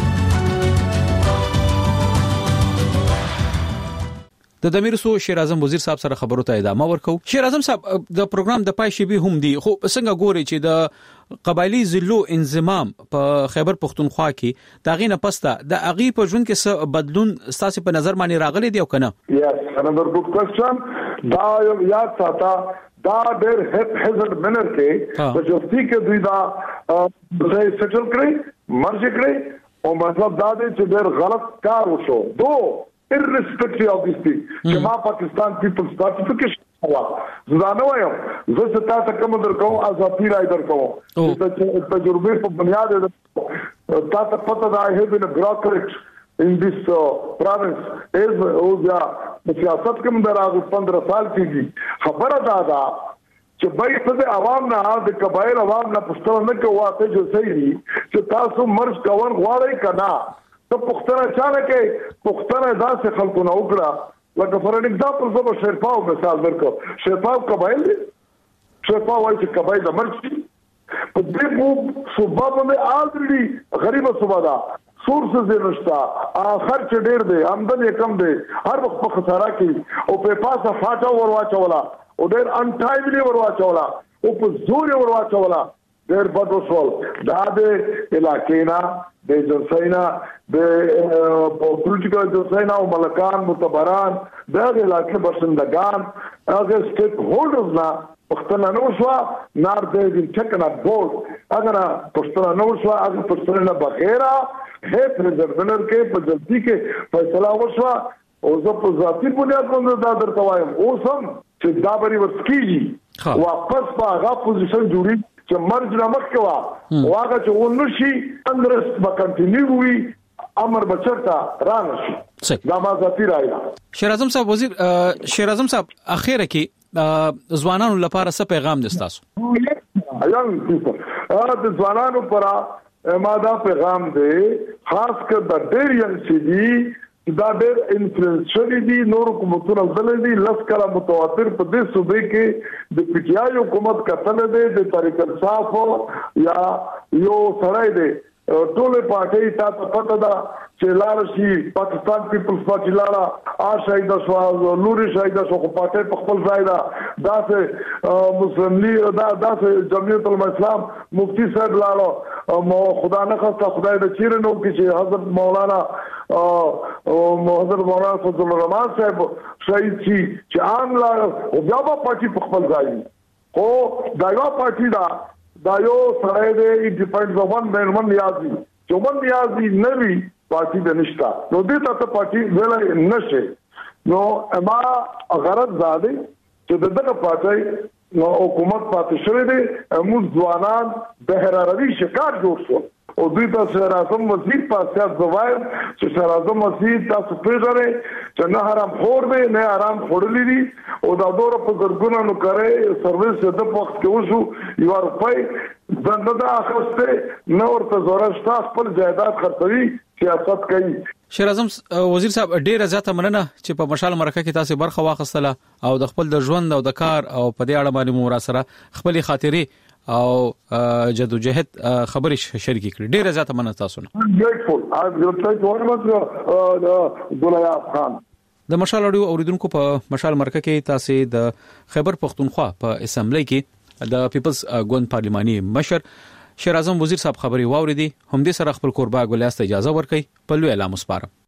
د دمیرسو شیر اعظم وزیر صاحب سره خبرو ته ادامه ورکو. شیر اعظم صاحب د پروګرام د پای شیبي هم دی خو څنګه ګوري چې د قبایلی ضلعو انضمام په خیبر پختونخوا کې دا غینه پسته د اغي په ژوند کې څه بدلون ستاسو په نظر باندې راغلي دی او کنه؟ یس انذر ګډ کوېسچن دا یاد ساته دا ډېر هیزرد منر کې په جوړتي کې دوی دا سیټل کړی مرج کړی او مطلب دا دی چې ډېر غلط کار وشو دو irrespective of this thing چې ما پاکستان پیپلز پارټي کې شوا زانه وایم زه ستاسو ته کوم درکو ازادي راي درکو چې تجربه په بنیاد تاسو پته دا I have been a bureaucrat in this province as اوزا په سیاست کې مدارغ 15 سال کېږي خبره دا چې بای په عوام نه د قبایل عوام نه پښتنه نه کوي چې صحیح چې تاسو مرز کول غواړئ کنا ته پښتنه چانه کې پښتنه داسې خلکو نه وکړه لکه فور ایگزامپل زه به شیرپاو مثال درکو شیرپاو قبایل دي شیرپاو وایي چې قبایل د مرز دي په دې مو صوبه باندې آلریډي غریبه صوبه ده سورسز نشتا خرچ ډیر دی آمدنی کم دی هر وخت په خساره کې او په پاسه فاټا ورواچولا او ډیر انټایملی ورواچولا او په زور ورواچولا ډیر بد وسول دا د علاقې نه د جنسینا د پولیټیکل جنسینا او ملکان متبران د علاقې باشندگان هغه سټیټ هولډرز نه پښتنه نو شو نار دې چک نه بورډ اگر پښتنه نو شو هغه پښتنه نه بغیر هیڅ ریزرونر کې په جلدی کې فیصله وشو او زه په ذاتی بنیاد باندې دا درته وایم اوس هم چې دا بری ورسکیږي واپس په هغه پوزیشن جوړي چې مرج نه مخ کوا واګه چې ونشي اندرست به کنټینیو وي امر بچرتا رانشي دا ما ذاتی راځي شیر اعظم صاحب وزیر شیر اعظم صاحب اخیره کې ځوانانو لپاره څه پیغام دستاسو د ځوانانو لپاره ما دا پیغام دی خاص کر د ډیر ینګ سي دي دا ډیر انفلوئنشل دي نور حکومتونو دلې دي لسکره متواتر په دې صوبې کې د پی ټی آی حکومت کتل دي د طریق انصاف یا یو سړی دی ټول پارټي تاسو پته دا چې لارشي پاکستان پیپلز پارټي لاره شاید شو نوري شاید شو پارټي په خپل ځای دا چې مسلم لیگ دا چې جمعیت الاسلام مفتی صاحب لاله خدا نه خاصه خدای د چیرې نو کې حضرت مولانا حضرت مولانا فضل الرحمن صاحب شهید چې عام لا بیا په پارټي په خپل ځای خو داغه پارټي دا یو سړی دی ډیپینډز اون من نیازي چې من نیازي نوي پارټي د نشتا نو دې ته پارټي ویل نشه نو اما غرض زاده چې دغه پارټي نو حکومت پاتې شوی دی موږ ځوانان بهراروي شکار جوړ شو او دوی ته شهر اعظم وزیر پاسیات زوایم چې شهر اعظم وزیر تاسو پیژنئ چې نه حرام خور دی نه حرام خورلی دي او دا دوره په ګرګونو نو کوي سرویس د وخت کې وشو یو روپۍ زنده اخسته نو ورته زورشتا خپل جایداد خرڅوي سیاست کوي شیر اعظم وزیر صاحب ډیره زیاته مننه چې په مشال مرکه کې تاسو برخه واخیستله او د خپل د ژوند او د کار او په دې اړه باندې مو را سره خپل خاطرې او جدوجہد خبرې شریک کړې ډیره زیاته مننه تاسو نه ګریټفول خان د مشال اډیو اوریدونکو په مشال مرکه کې تاسو د خیبر پختونخوا په اسمبلی کې د پیپلز ګوند پارلماني مشر شیر اعظم وزیر صاحب خبري واوریدي هم دې سره خپل قربا ګولیاست اجازه ورکړي په لوی اعلان وسپارم